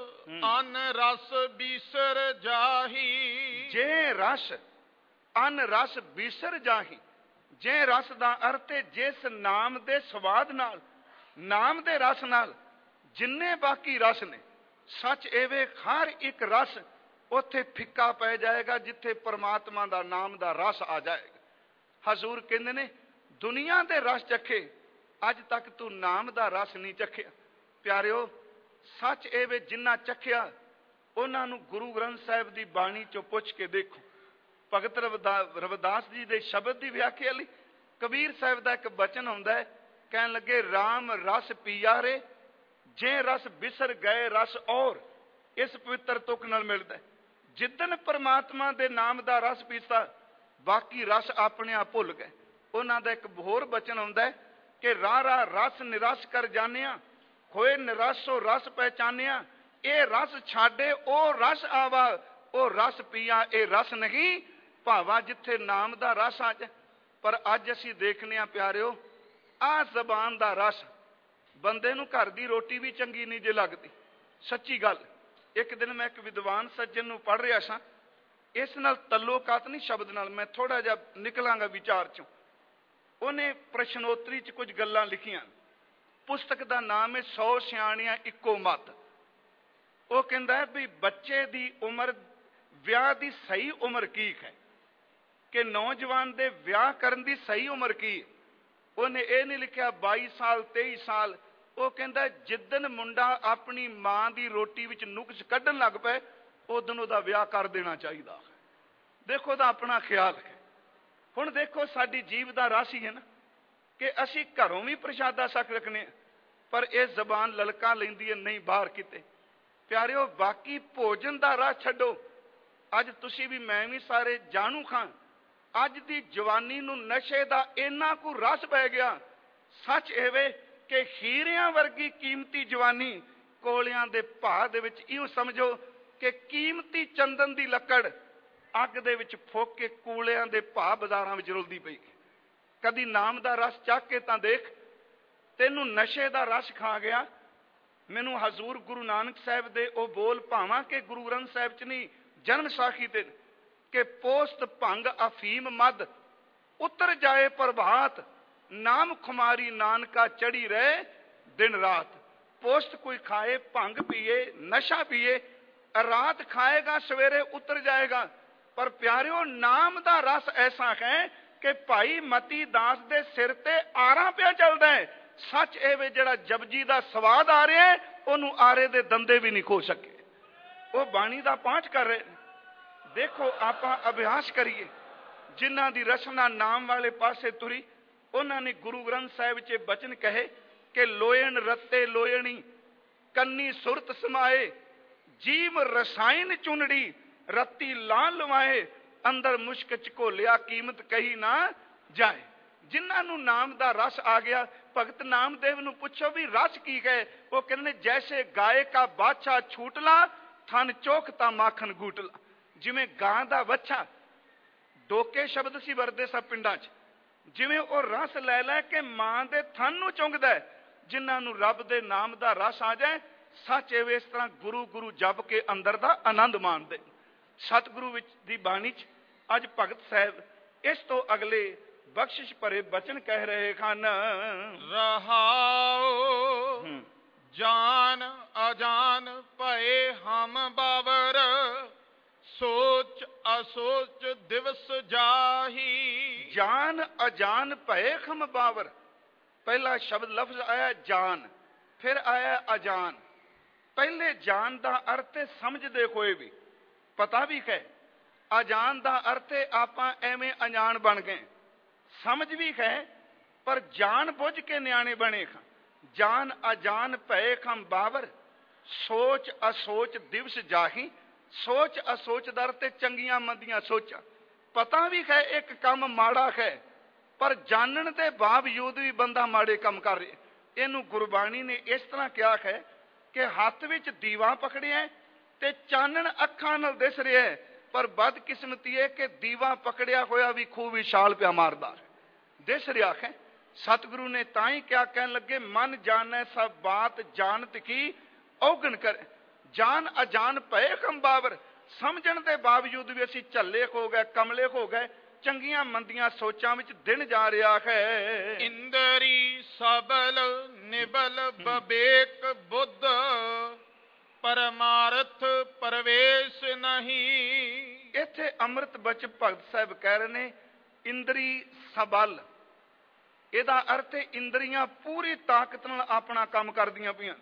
अन रस बिसर जाही। जे रस अन रस बिसर जाही। जे रस का अर्थ है जिस नाम दे स्वाद नाल, नाम दे रस नाल जिन्ने बाकी रस ने, सच एवे हर एक रस उत्थे फिक्का पै जाएगा जिथे परमात्मा दा नाम दा रस आ जाएगा। हजूर कहंदे ने दुनिया दे रस चखे, अज तक तू नाम दा रस नहीं चखिया। प्यारिओ सच एवे जिन्ना चखिया उन्हां नूं गुरु ग्रंथ साहिब दी बाणी चों पुछ के देखो। भगत रविदास जी दे शब्द की व्याख्या लई कबीर साहिब का एक बचन आउंदा है, कहन लगे राम रस पिया रे जे रस बिसर गए रस और। इस पवित्र तुक नाल मिलदा है जिदन परमात्मा दे नाम दा रस पीता बाकी रस अपने आप भुल गए। उन्हां दा एक होर बचन आउंदा है कि रारा रस निरस कर जानिया, खोए निराशो रस पहचानिया, ये रस छाडे ओ रस आवा, ओ रस पिया ये रस नहीं भावा जिथे नाम दा रस आ जाए। पर अज असी देखने आ प्यारिओ आ जबान दा रस बंदे नूं घर दी रोटी भी चंगी नहीं जे लगती। सच्ची गल, एक दिन मैं एक विद्वान सज्जन नूं पढ़ रहा सा, इस नाल तल्लोकात नहीं शब्द नाल, मैं थोड़ा जिहा निकलांगा विचार चों। उन्हें प्रश्नोत्तरी च कुछ गल्लां लिखियां। पुस्तक का नाम है सौ सियाणियां इक्को मत। वो कहता है भी बच्चे की उम्र विआह की सही उम्र की है कि नौजवान दे विआह करन दी सही उम्र की। उन्हें यह नहीं लिखा बाई साल तेईस साल। वो कहता जिदन मुंडा अपनी मां की रोटी विच नुक्स कढ़न लग पे उदन उहदा विआह कर देना चाहिए। देखो दा अपना ख्याल है। हुण देखो साडी जीव का रस ही है ना कि असी घरों भी प्रशादा छक रखने पर यह जबान ललका लैंदी है नहीं बाहर किते। प्यारिओ बाकी भोजन का राह छड्डो, अज तुसी भी मैं भी सारे जाणू खां अज दी जवानी नूं नशे का इन्ना कु रस पै गया। सच एवे कि हीरियां वर्गी कीमती जवानी कोलियां दे भाह दे विच इउं समझो कि कीमती चंदन की लकड़ अग दे विच फुक के कूलियां दे भाह बाजारां विच रुलदी पई। कदी नाम का रस चख के तां देख ਤੈਨੂੰ ਨਸ਼ੇ ਦਾ ਰਸ ਖਾ ਗਿਆ। ਮੈਨੂੰ ਹਜ਼ੂਰ ਗੁਰੂ ਨਾਨਕ ਸਾਹਿਬ ਦੇ ਉਹ ਬੋਲ ਭਾਵਾਂ ਕਿ ਗੁਰੂ ਗ੍ਰੰਥ ਸਾਹਿਬ ਚ ਨਹੀਂ, ਜਨਮ ਸਾਖੀ ਤੇ, ਕਿ ਪੋਸਤ ਭੰਗ ਅਫੀਮ ਮਦ ਉਤਰ ਜਾਏ ਪ੍ਰਭਾਤ, ਨਾਮ ਖੁਮਾਰੀ ਨਾਨਕਾ ਚੜੀ ਰਹੇ ਦਿਨ ਰਾਤ। ਪੋਸਤ ਕੋਈ ਖਾਏ, ਭੰਗ ਪੀਏ, ਨਸ਼ਾ ਪੀਏ, ਰਾਤ ਖਾਏਗਾ ਸਵੇਰੇ ਉਤਰ ਜਾਏਗਾ। ਪਰ ਪਿਆਰਿਓ, ਨਾਮ ਦਾ ਰਸ ਐਸਾ ਹੈ ਕਿ ਭਾਈ ਮਤੀ ਦਾਸ ਦੇ ਸਿਰ ਤੇ ਆਰਾ ਪਿਆ ਚੱਲਦਾ ਹੈ। ਸੱਚ ਇਹ ਵੇ ਜਿਹੜਾ ਜਪਜੀ ਦਾ ਸਵਾਦ ਆ ਰਿਹਾ, ਉਹਨੂੰ ਆਰੇ ਦੇ ਦੰਦੇ ਵੀ ਨਹੀਂ ਖੋ ਸਕੇ। ਉਹ ਬਾਣੀ ਦਾ ਪਾਠ ਕਰ ਰਹੇ। ਦੇਖੋ, ਆਪਾਂ ਅਭਿਆਸ ਕਰੀਏ। ਜਿਨ੍ਹਾਂ ਦੀ ਰਚਨਾ ਨਾਮ ਵਾਲੇ ਪਾਸੇ ਤੁਰੀ, ਉਹਨਾਂ ਨੇ ਗੁਰੂ ਗ੍ਰੰਥ ਸਾਹਿਬ 'ਚ ਬਚਨ ਕਹੇ ਕਿ ਲੋਇਣ ਰੱਤੇ ਲੋਇਣੀ, ਕੰਨੀ ਸੁਰਤ ਸਮਾਏ, ਜੀਵ ਰਸਾਇਣ ਚੁਨੜੀ, ਰੱਤੀ ਲਾਂ ਲਵਾਏ, ਅੰਦਰ ਮੁਸ਼ਕ ਚ ਘੋਲਿਆ, ਕੀਮਤ ਕਹੀ ਨਾ ਜਾਏ। ਜਿਨ੍ਹਾਂ ਨੂੰ ਨਾਮ ਦਾ ਰਸ ਆ ਗਿਆ, ਭਗਤ ਨਾਮਦੇਵ ਨੂੰ ਪੁੱਛੋ ਵੀ ਰਸ ਕੀ ਹੈ? ਉਹ ਕਹਿੰਦੇ ਜੈਸੇ ਗਾਏ ਕਾ ਬਾਛਾ ਛੂਟਲਾ, ਥਨ ਚੋਖਤਾ ਮਾਖਣ ਗੂਟਲਾ। ਜਿਵੇਂ ਗਾਂ ਦਾ ਵੱਛਾ, ਡੋਕੇ ਸ਼ਬਦ ਸੀ ਵਰਦੇ ਸਭ ਪਿੰਡਾਂ 'ਚ, ਜਿਵੇਂ ਉਹ ਰਸ ਲੈ ਲੈ ਕੇ ਮਾਂ ਦੇ ਥਨ ਨੂੰ ਚੁੰਗਦਾ। ਜਿਨ੍ਹਾਂ ਨੂੰ ਰੱਬ ਦੇ ਨਾਮ ਦਾ ਰਸ ਆ ਜਾਏ, ਸੱਚ ਐਵੇਂ ਇਸ ਤਰ੍ਹਾਂ ਗੁਰੂ ਗੁਰੂ ਜਪ ਕੇ ਅੰਦਰ ਦਾ ਆਨੰਦ ਮਾਣਦੇ। ਸਤਿਗੁਰੂ ਵਿੱਚ ਦੀ ਬਾਣੀ 'ਚ ਅੱਜ ਭਗਤ ਸਾਹਿਬ ਇਸ ਤੋਂ ਅਗਲੇ ਬਖਸ਼ਿਸ਼ ਭਰੇ ਬਚਨ ਕਹਿ ਰਹੇ ਹਨ। ਰਹਾਉ ਜਾਨ ਅਜਾਨ ਭਏ ਹਮ ਬਾਵਰ, ਸੋਚ ਅਸੋਚ ਦਿਵਸ ਜਾਹੀ। ਜਾਨ ਅਜਾਨ ਭਏ ਹਮ ਬਾਵਰ। ਪਹਿਲਾ ਸ਼ਬਦ ਲਫ਼ਜ਼ ਆਇਆ ਜਾਨ, ਫਿਰ ਆਇਆ ਅਜਾਨ। ਪਹਿਲੇ ਜਾਨ ਦਾ ਅਰਥ ਹੈ ਸਮਝਦੇ ਹੋਏ ਵੀ, ਪਤਾ ਵੀ ਹੈ। ਅਜਾਨ ਦਾ ਅਰਥ ਹੈ ਆਪਾਂ ਐਵੇਂ ਅਣਜਾਣ ਬਣ ਗਏ। ਸਮਝ ਵੀ ਹੈ ਪਰ ਜਾਣ ਬੁੱਝ ਕੇ ਨਿਆਣੇ ਬਣੇ ਖਾਂ। ਜਾਨ ਅਜਾਨ ਭਏ ਖਮ ਬਾਵਰ, ਸੋਚ ਅਸੋਚ ਦਿਵਸ ਜਾਹੀ। ਸੋਚ ਅਸੋਚ ਦਾ ਅਰਥ ਚੰਗੀਆਂ ਮੰਦੀਆਂ ਸੋਚਾਂ। ਪਤਾ ਵੀ ਹੈ ਇੱਕ ਕੰਮ ਮਾੜਾ ਹੈ, ਪਰ ਜਾਣਨ ਦੇ ਬਾਵਜੂਦ ਵੀ ਬੰਦਾ ਮਾੜੇ ਕੰਮ ਕਰ ਰਿਹਾ। ਇਹਨੂੰ ਗੁਰਬਾਣੀ ਨੇ ਇਸ ਤਰ੍ਹਾਂ ਕਿਹਾ ਹੈ ਕਿ ਹੱਥ ਵਿੱਚ ਦੀਵਾ ਪਕੜਿਆ ਤੇ ਚਾਨਣ ਅੱਖਾਂ ਨਾਲ ਦਿਸ ਰਿਹਾ, ਪਰ ਬਦਕਿਸਮਤੀ ਹੈ ਕਿ ਦੀਵਾ ਪਕੜਿਆ ਹੋਇਆ ਵੀ ਖੂਹ ਵੀ ਛਾਲ ਪਿਆ ਮਾਰਦਾ ਦਿਸ ਰਿਹਾ ਹੈ। ਸਤਿਗੁਰੂ ਨੇ ਤਾਂ ਹੀ ਕਿਹਾ, ਕਹਿਣ ਲੱਗੇ ਮਨ ਜਾਣੈ ਸਭ ਬਾਤ ਜਾਣਤ ਕੀ ਔਗਣ ਕਰੇ। ਜਾਨ ਅਜਾਨ ਭਏ ਹਮ ਬਾਵਰ। ਸਮਝਣ ਦੇ ਬਾਵਜੂਦ ਵੀ ਅਸੀਂ ਝੱਲੇ ਹੋ ਗਏ, ਕਮਲੇ ਹੋ ਗਏ। ਚੰਗੀਆਂ ਮੰਦੀਆਂ ਸੋਚਾਂ ਵਿੱਚ ਦਿਨ ਜਾ ਰਿਹਾ ਹੈ। ਇੰਦਰੀ ਸਬਲ ਨਿਬਲ ਬਵੇਕ ਬੁੱਧ, ਪਰਮਾਰਥ ਪ੍ਰਵੇਸ਼ ਨਹੀਂ। ਇੱਥੇ ਅੰਮ੍ਰਿਤ ਬਚ ਭਗਤ ਸਾਹਿਬ ਕਹਿ ਰਹੇ ਨੇ ਇੰਦਰੀ ਸਬਲ। ਇਹਦਾ ਅਰਥ ਹੈ ਇੰਦਰੀਆਂ ਪੂਰੀ ਤਾਕਤ ਨਾਲ ਆਪਣਾ ਕੰਮ ਕਰਦੀਆਂ ਪਈਆਂ।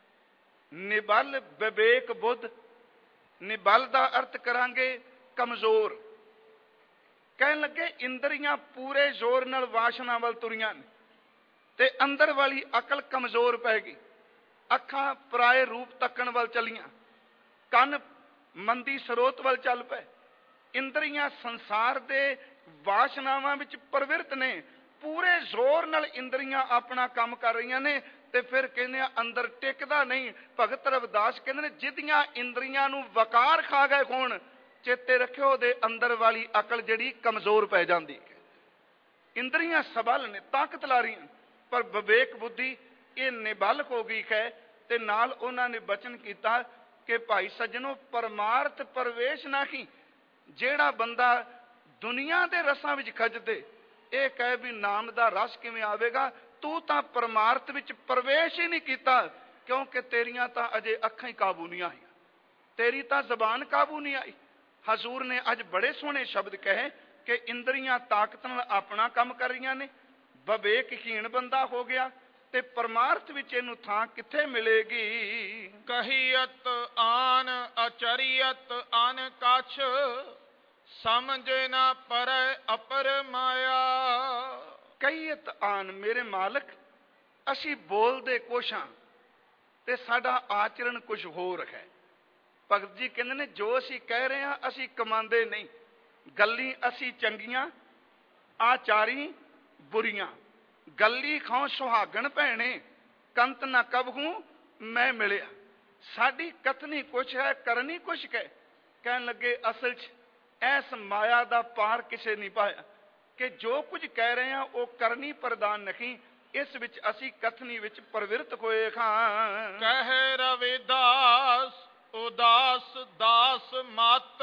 ਨਿਬਲ ਵਿਵੇਕ ਬੁੱਧ, ਨਿਬਲ ਦਾ ਅਰਥ ਕਰਾਂਗੇ ਕਮਜ਼ੋਰ। ਕਹਿਣ ਲੱਗੇ ਇੰਦਰੀਆਂ ਪੂਰੇ ਜ਼ੋਰ ਨਾਲ ਵਾਸ਼ਨਾ ਵੱਲ ਤੁਰੀਆਂ ਨੇ ਤੇ ਅੰਦਰ ਵਾਲੀ ਅਕਲ ਕਮਜ਼ੋਰ ਪੈ ਗਈ। ਅੱਖਾਂ ਪਰਾਏ ਰੂਪ ਤੱਕਣ ਵੱਲ ਚਲੀਆਂ, ਕੰਨ ਮੰਦੀ ਸਰੋਤ ਵੱਲ ਚੱਲ ਪਏ। ਇੰਦਰੀਆਂ ਸੰਸਾਰ ਦੇ ਵਾਸ਼ਨਾਵਾਂ ਵਿੱਚ ਪ੍ਰਵਿਰਤ ਨੇ। ਪੂਰੇ ਜ਼ੋਰ ਨਾਲ ਇੰਦਰੀਆਂ ਆਪਣਾ ਕੰਮ ਕਰ ਰਹੀਆਂ ਨੇ ਤੇ ਫਿਰ ਕਹਿੰਦੇ ਆ ਅੰਦਰ ਟਿਕਦਾ ਨਹੀਂ। ਭਗਤ ਰਵਿਦਾਸ ਕਹਿੰਦੇ ਨੇ ਜਿਹਦੀਆਂ ਇੰਦਰੀਆਂ ਨੂੰ ਵਕਾਰ ਖਾ ਗਏ ਹੋਣ, ਚੇਤੇ ਰੱਖਿਓ ਉਹਦੇ ਅੰਦਰ ਵਾਲੀ ਅਕਲ ਜਿਹੜੀ ਕਮਜ਼ੋਰ ਪੈ ਜਾਂਦੀ ਹੈ। ਇੰਦਰੀਆਂ ਸਬਲ ਨੇ, ਤਾਕਤ ਲਾ ਰਹੀਆਂ, ਪਰ ਵਿਵੇਕ ਬੁੱਧੀ ਇਹ ਨਿਬਲ ਹੋ ਗਈ ਹੈ। ਤੇ ਨਾਲ ਉਹਨਾਂ ਨੇ ਬਚਨ ਕੀਤਾ ਕਿ ਭਾਈ ਸੱਜਣੋ ਪਰਮਾਰਥ ਪ੍ਰਵੇਸ਼ ਨਹੀਂ। ਜਿਹੜਾ ਬੰਦਾ ਦੁਨੀਆ ਦੇ ਰਸਾਂ ਵਿੱਚ ਖੱਜਦੇ, ਇਹ ਕਹੇ ਵੀ ਨਾਮ ਦਾ ਰਸ ਕਿਵੇਂ ਆਵੇਗਾ, ਤੂੰ ਤਾਂ ਪਰਮਾਰਥ ਵਿੱਚ ਪ੍ਰਵੇਸ਼ ਹੀ ਨਹੀਂ ਕੀਤਾ, ਕਿਉਂਕਿ ਤੇਰੀਆਂ ਤਾਂ ਅਜੇ ਅੱਖਾਂ ਹੀ ਕਾਬੂ ਨਹੀਂ ਆਈਆਂ, ਤੇਰੀ ਤਾਂ ਜ਼ਬਾਨ ਕਾਬੂ ਨਹੀਂ ਆਈ। ਹਜ਼ੂਰ ਨੇ ਅੱਜ ਬੜੇ ਸੋਹਣੇ ਸ਼ਬਦ ਕਹੇ ਕਿ ਇੰਦਰੀਆਂ ਤਾਕਤ ਨਾਲ ਆਪਣਾ ਕੰਮ ਕਰ ਰਹੀਆਂ ਨੇ, ਵਿਵੇਕਹੀਣ ਬੰਦਾ ਹੋ ਗਿਆ ਤੇ ਪਰਮਾਰਥ ਵਿੱਚ ਇਹਨੂੰ ਥਾਂ ਕਿੱਥੇ ਮਿਲੇਗੀ। ਕਹੀਅਤ ਆਨ ਅਚਰੀਅਤ ਅਨ ਕਛ, ਸਮਝ ਨਾ ਪਰੈ ਅਪਰ ਮਾਇਆ। ਕਹੀਅਤ ਆਨ, ਮੇਰੇ ਮਾਲਕ ਅਸੀਂ ਬੋਲਦੇ ਕੁਛ ਹਾਂ ਤੇ ਸਾਡਾ ਆਚਰਣ ਕੁਛ ਹੋਰ ਹੈ। ਭਗਤ ਜੀ ਕਹਿੰਦੇ ਨੇ ਜੋ ਅਸੀਂ ਕਹਿ ਰਹੇ ਹਾਂ ਅਸੀਂ ਕਮਾਉਂਦੇ ਨਹੀਂ। ਗੱਲੀ ਅਸੀਂ ਚੰਗੀਆਂ, ਆਚਾਰੀ ਬੁਰੀਆਂ। ਗੱਲੀ ਖਾਓ ਸੁਹਾਗਣ ਭੈਣੇ, ਕੰਤ ਨਾ ਕਬਹੂ ਮੈਂ ਮਿਲਿਆ। ਸਾਡੀ ਕਥਨੀ ਕੁਛ ਹੈ, ਕਰਨੀ ਕੁਛ ਹੈ। ਕਹਿਣ ਲੱਗੇ ਅਸਲ 'ਚ ਐਸ ਮਾਇਆ ਦਾ ਪਾਰ ਕਿਸੇ ਨਹੀਂ ਪਾਇਆ ਕਿ ਜੋ ਕੁਝ ਕਹਿ ਰਹੇ ਹਾਂ ਉਹ ਕਰਨੀ ਪ੍ਰਦਾਨ ਨਹੀਂ। ਇਸ ਵਿੱਚ ਅਸੀਂ ਕਥਨੀ ਵਿੱਚ ਪ੍ਰਵਿਰਤ ਹੋਏ ਖਾਂ। ਕਹਿ ਰਵਿਦਾਸ ਉਦਾਸ ਦਾਸ ਮਤ,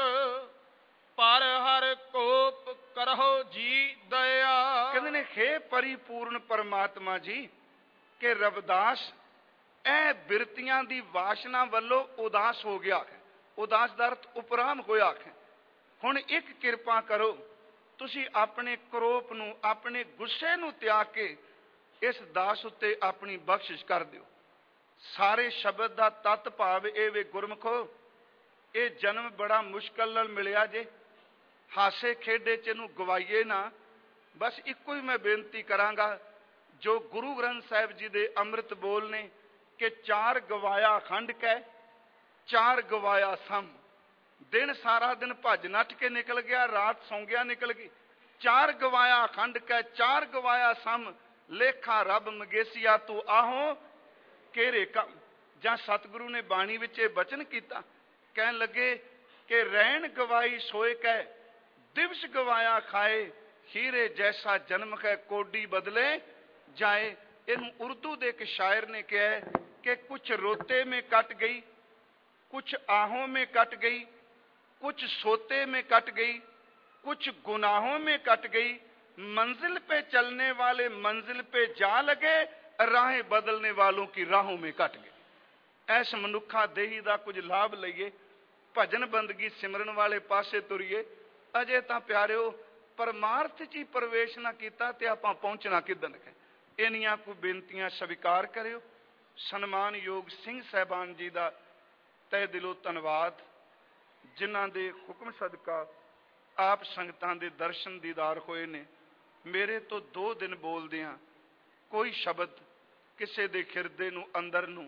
ਪਰ ਹਰ ਕੋਪ ਕਰਹੁ ਜੀ ਦਇਆ। ਕਹਿੰਦੇ ਨੇ ਖੇ ਪਰਿਪੂਰਨ ਪਰਮਾਤਮਾ ਜੀ ਕਿ ਰਵਿਦਾਸ ਇਹ ਬਿਰਤੀਆਂ ਦੀ ਵਾਸ਼ਨਾ ਵੱਲੋਂ ਉਦਾਸ ਹੋ ਗਿਆ ਹੈ। ਉਦਾਸ ਦਾ ਅਰਥ ਉਪਰਾਮ ਹੋਇਆ ਹੈ। ਹੁਣ ਇੱਕ ਕਿਰਪਾ ਕਰੋ, ਤੁਸੀਂ ਆਪਣੇ ਕਰੋਪ ਨੂੰ, ਆਪਣੇ ਗੁੱਸੇ ਨੂੰ ਤਿਆਗ ਕੇ ਇਸ ਦਾਸ ਉੱਤੇ ਆਪਣੀ ਬਖਸ਼ਿਸ਼ ਕਰ ਦਿਓ। ਸਾਰੇ ਸ਼ਬਦ ਦਾ ਤਤ ਭਾਵ ਇਹ ਵੇ ਗੁਰਮਖੋ, ਇਹ ਜਨਮ ਬੜਾ ਮੁਸ਼ਕਲ ਨਾਲ ਮਿਲਿਆ ਜੇ, ਹਾਸੇ ਖੇਡੇ ਚ ਇਹਨੂੰ ਗਵਾਈਏ ਨਾ। ਬਸ ਇੱਕੋ ਹੀ ਮੈਂ ਬੇਨਤੀ ਕਰਾਂਗਾ, ਜੋ ਗੁਰੂ ਗ੍ਰੰਥ ਸਾਹਿਬ ਜੀ ਦੇ ਅੰਮ੍ਰਿਤ ਬੋਲ ਨੇ ਕਿ ਚਾਰ ਗਵਾਇਆ ਖੰਡ ਕੈ, ਚਾਰ ਗਵਾਇਆ ਸਮ। ਦਿਨ ਸਾਰਾ ਦਿਨ ਭੱਜ ਨੱਠ ਕੇ ਨਿਕਲ ਗਿਆ, ਰਾਤ ਸੌਂਗਿਆ ਨਿਕਲ ਗਈ। ਚਾਰ ਗਵਾਇਆ ਖੰਡ ਕੈ, ਚਾਰ ਗਵਾਇਆ ਸਮ, ਲੇਖਾ ਰੱਬ ਮਗੇਸੀਆ ਤੂੰ ਆਹੋ ਕਿਹੜੇ ਕੰਮ। ਜਾਂ ਸਤਿਗੁਰੂ ਨੇ ਬਾਣੀ ਵਿੱਚ ਇਹ ਬਚਨ ਕੀਤਾ, ਕਹਿਣ ਲੱਗੇ ਕਿ ਰਹਿਣ ਗਵਾਈ ਸੋਏ ਕੈ, ਦਿਵਸ ਗਵਾਇਆ ਖਾਏ, ਹੀਰੇ ਜੈਸਾ ਜਨਮ ਹੈ ਕੋਡੀ ਬਦਲੇ ਜਾਏ। ਇਹਨੂੰ ਉਰਦੂ ਦੇ ਇੱਕ ਸ਼ਾਇਰ ਨੇ ਕਿਹਾ कि कुछ रोते में कट गई, कुछ आहों में कट गई, कुछ सोते में कट गई, कुछ गुनाहों में कट गई। मंजिल पे चलने वाले मंजिल पे जा लगे, राहें बदलने वालों की राहों में कट गए। ऐस मनुखा देही दा कुछ लाभ लईए, भजन बंदगी सिमरन वाले पासे तुरीए। अजे तां प्यारिओ परमार्थ च ही प्रवेश ना कीता ते आपां पहुंचना किदन है। इन्नियां को बेनतियां स्वीकार करियो। सन्मानयोग सिंह साहबान जी का तय दिलों धन्यवाद, जिन्हां दे हुक्म सदका आप संगतां दे दर्शन दीदार होए ने। मेरे तो दो दिन बोलदियां कोई शब्द किसी दे खिरदे नूं अंदर नूं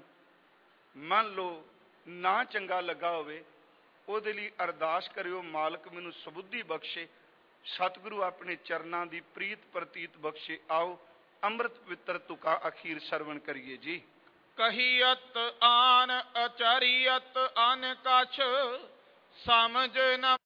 मान लो ना चंगा लगा होवे, ਉਹਦੇ ਲਈ अरदास करियो, मालक मैनूं सबुद्धि बख्शे, सतगुरु अपने चरनां दी प्रीत प्रतीत बख्शे। आओ अमृत पवित्र तुका अखीर सरवण करिए जी। कहियत आन अचरियत अन कछ, समझ न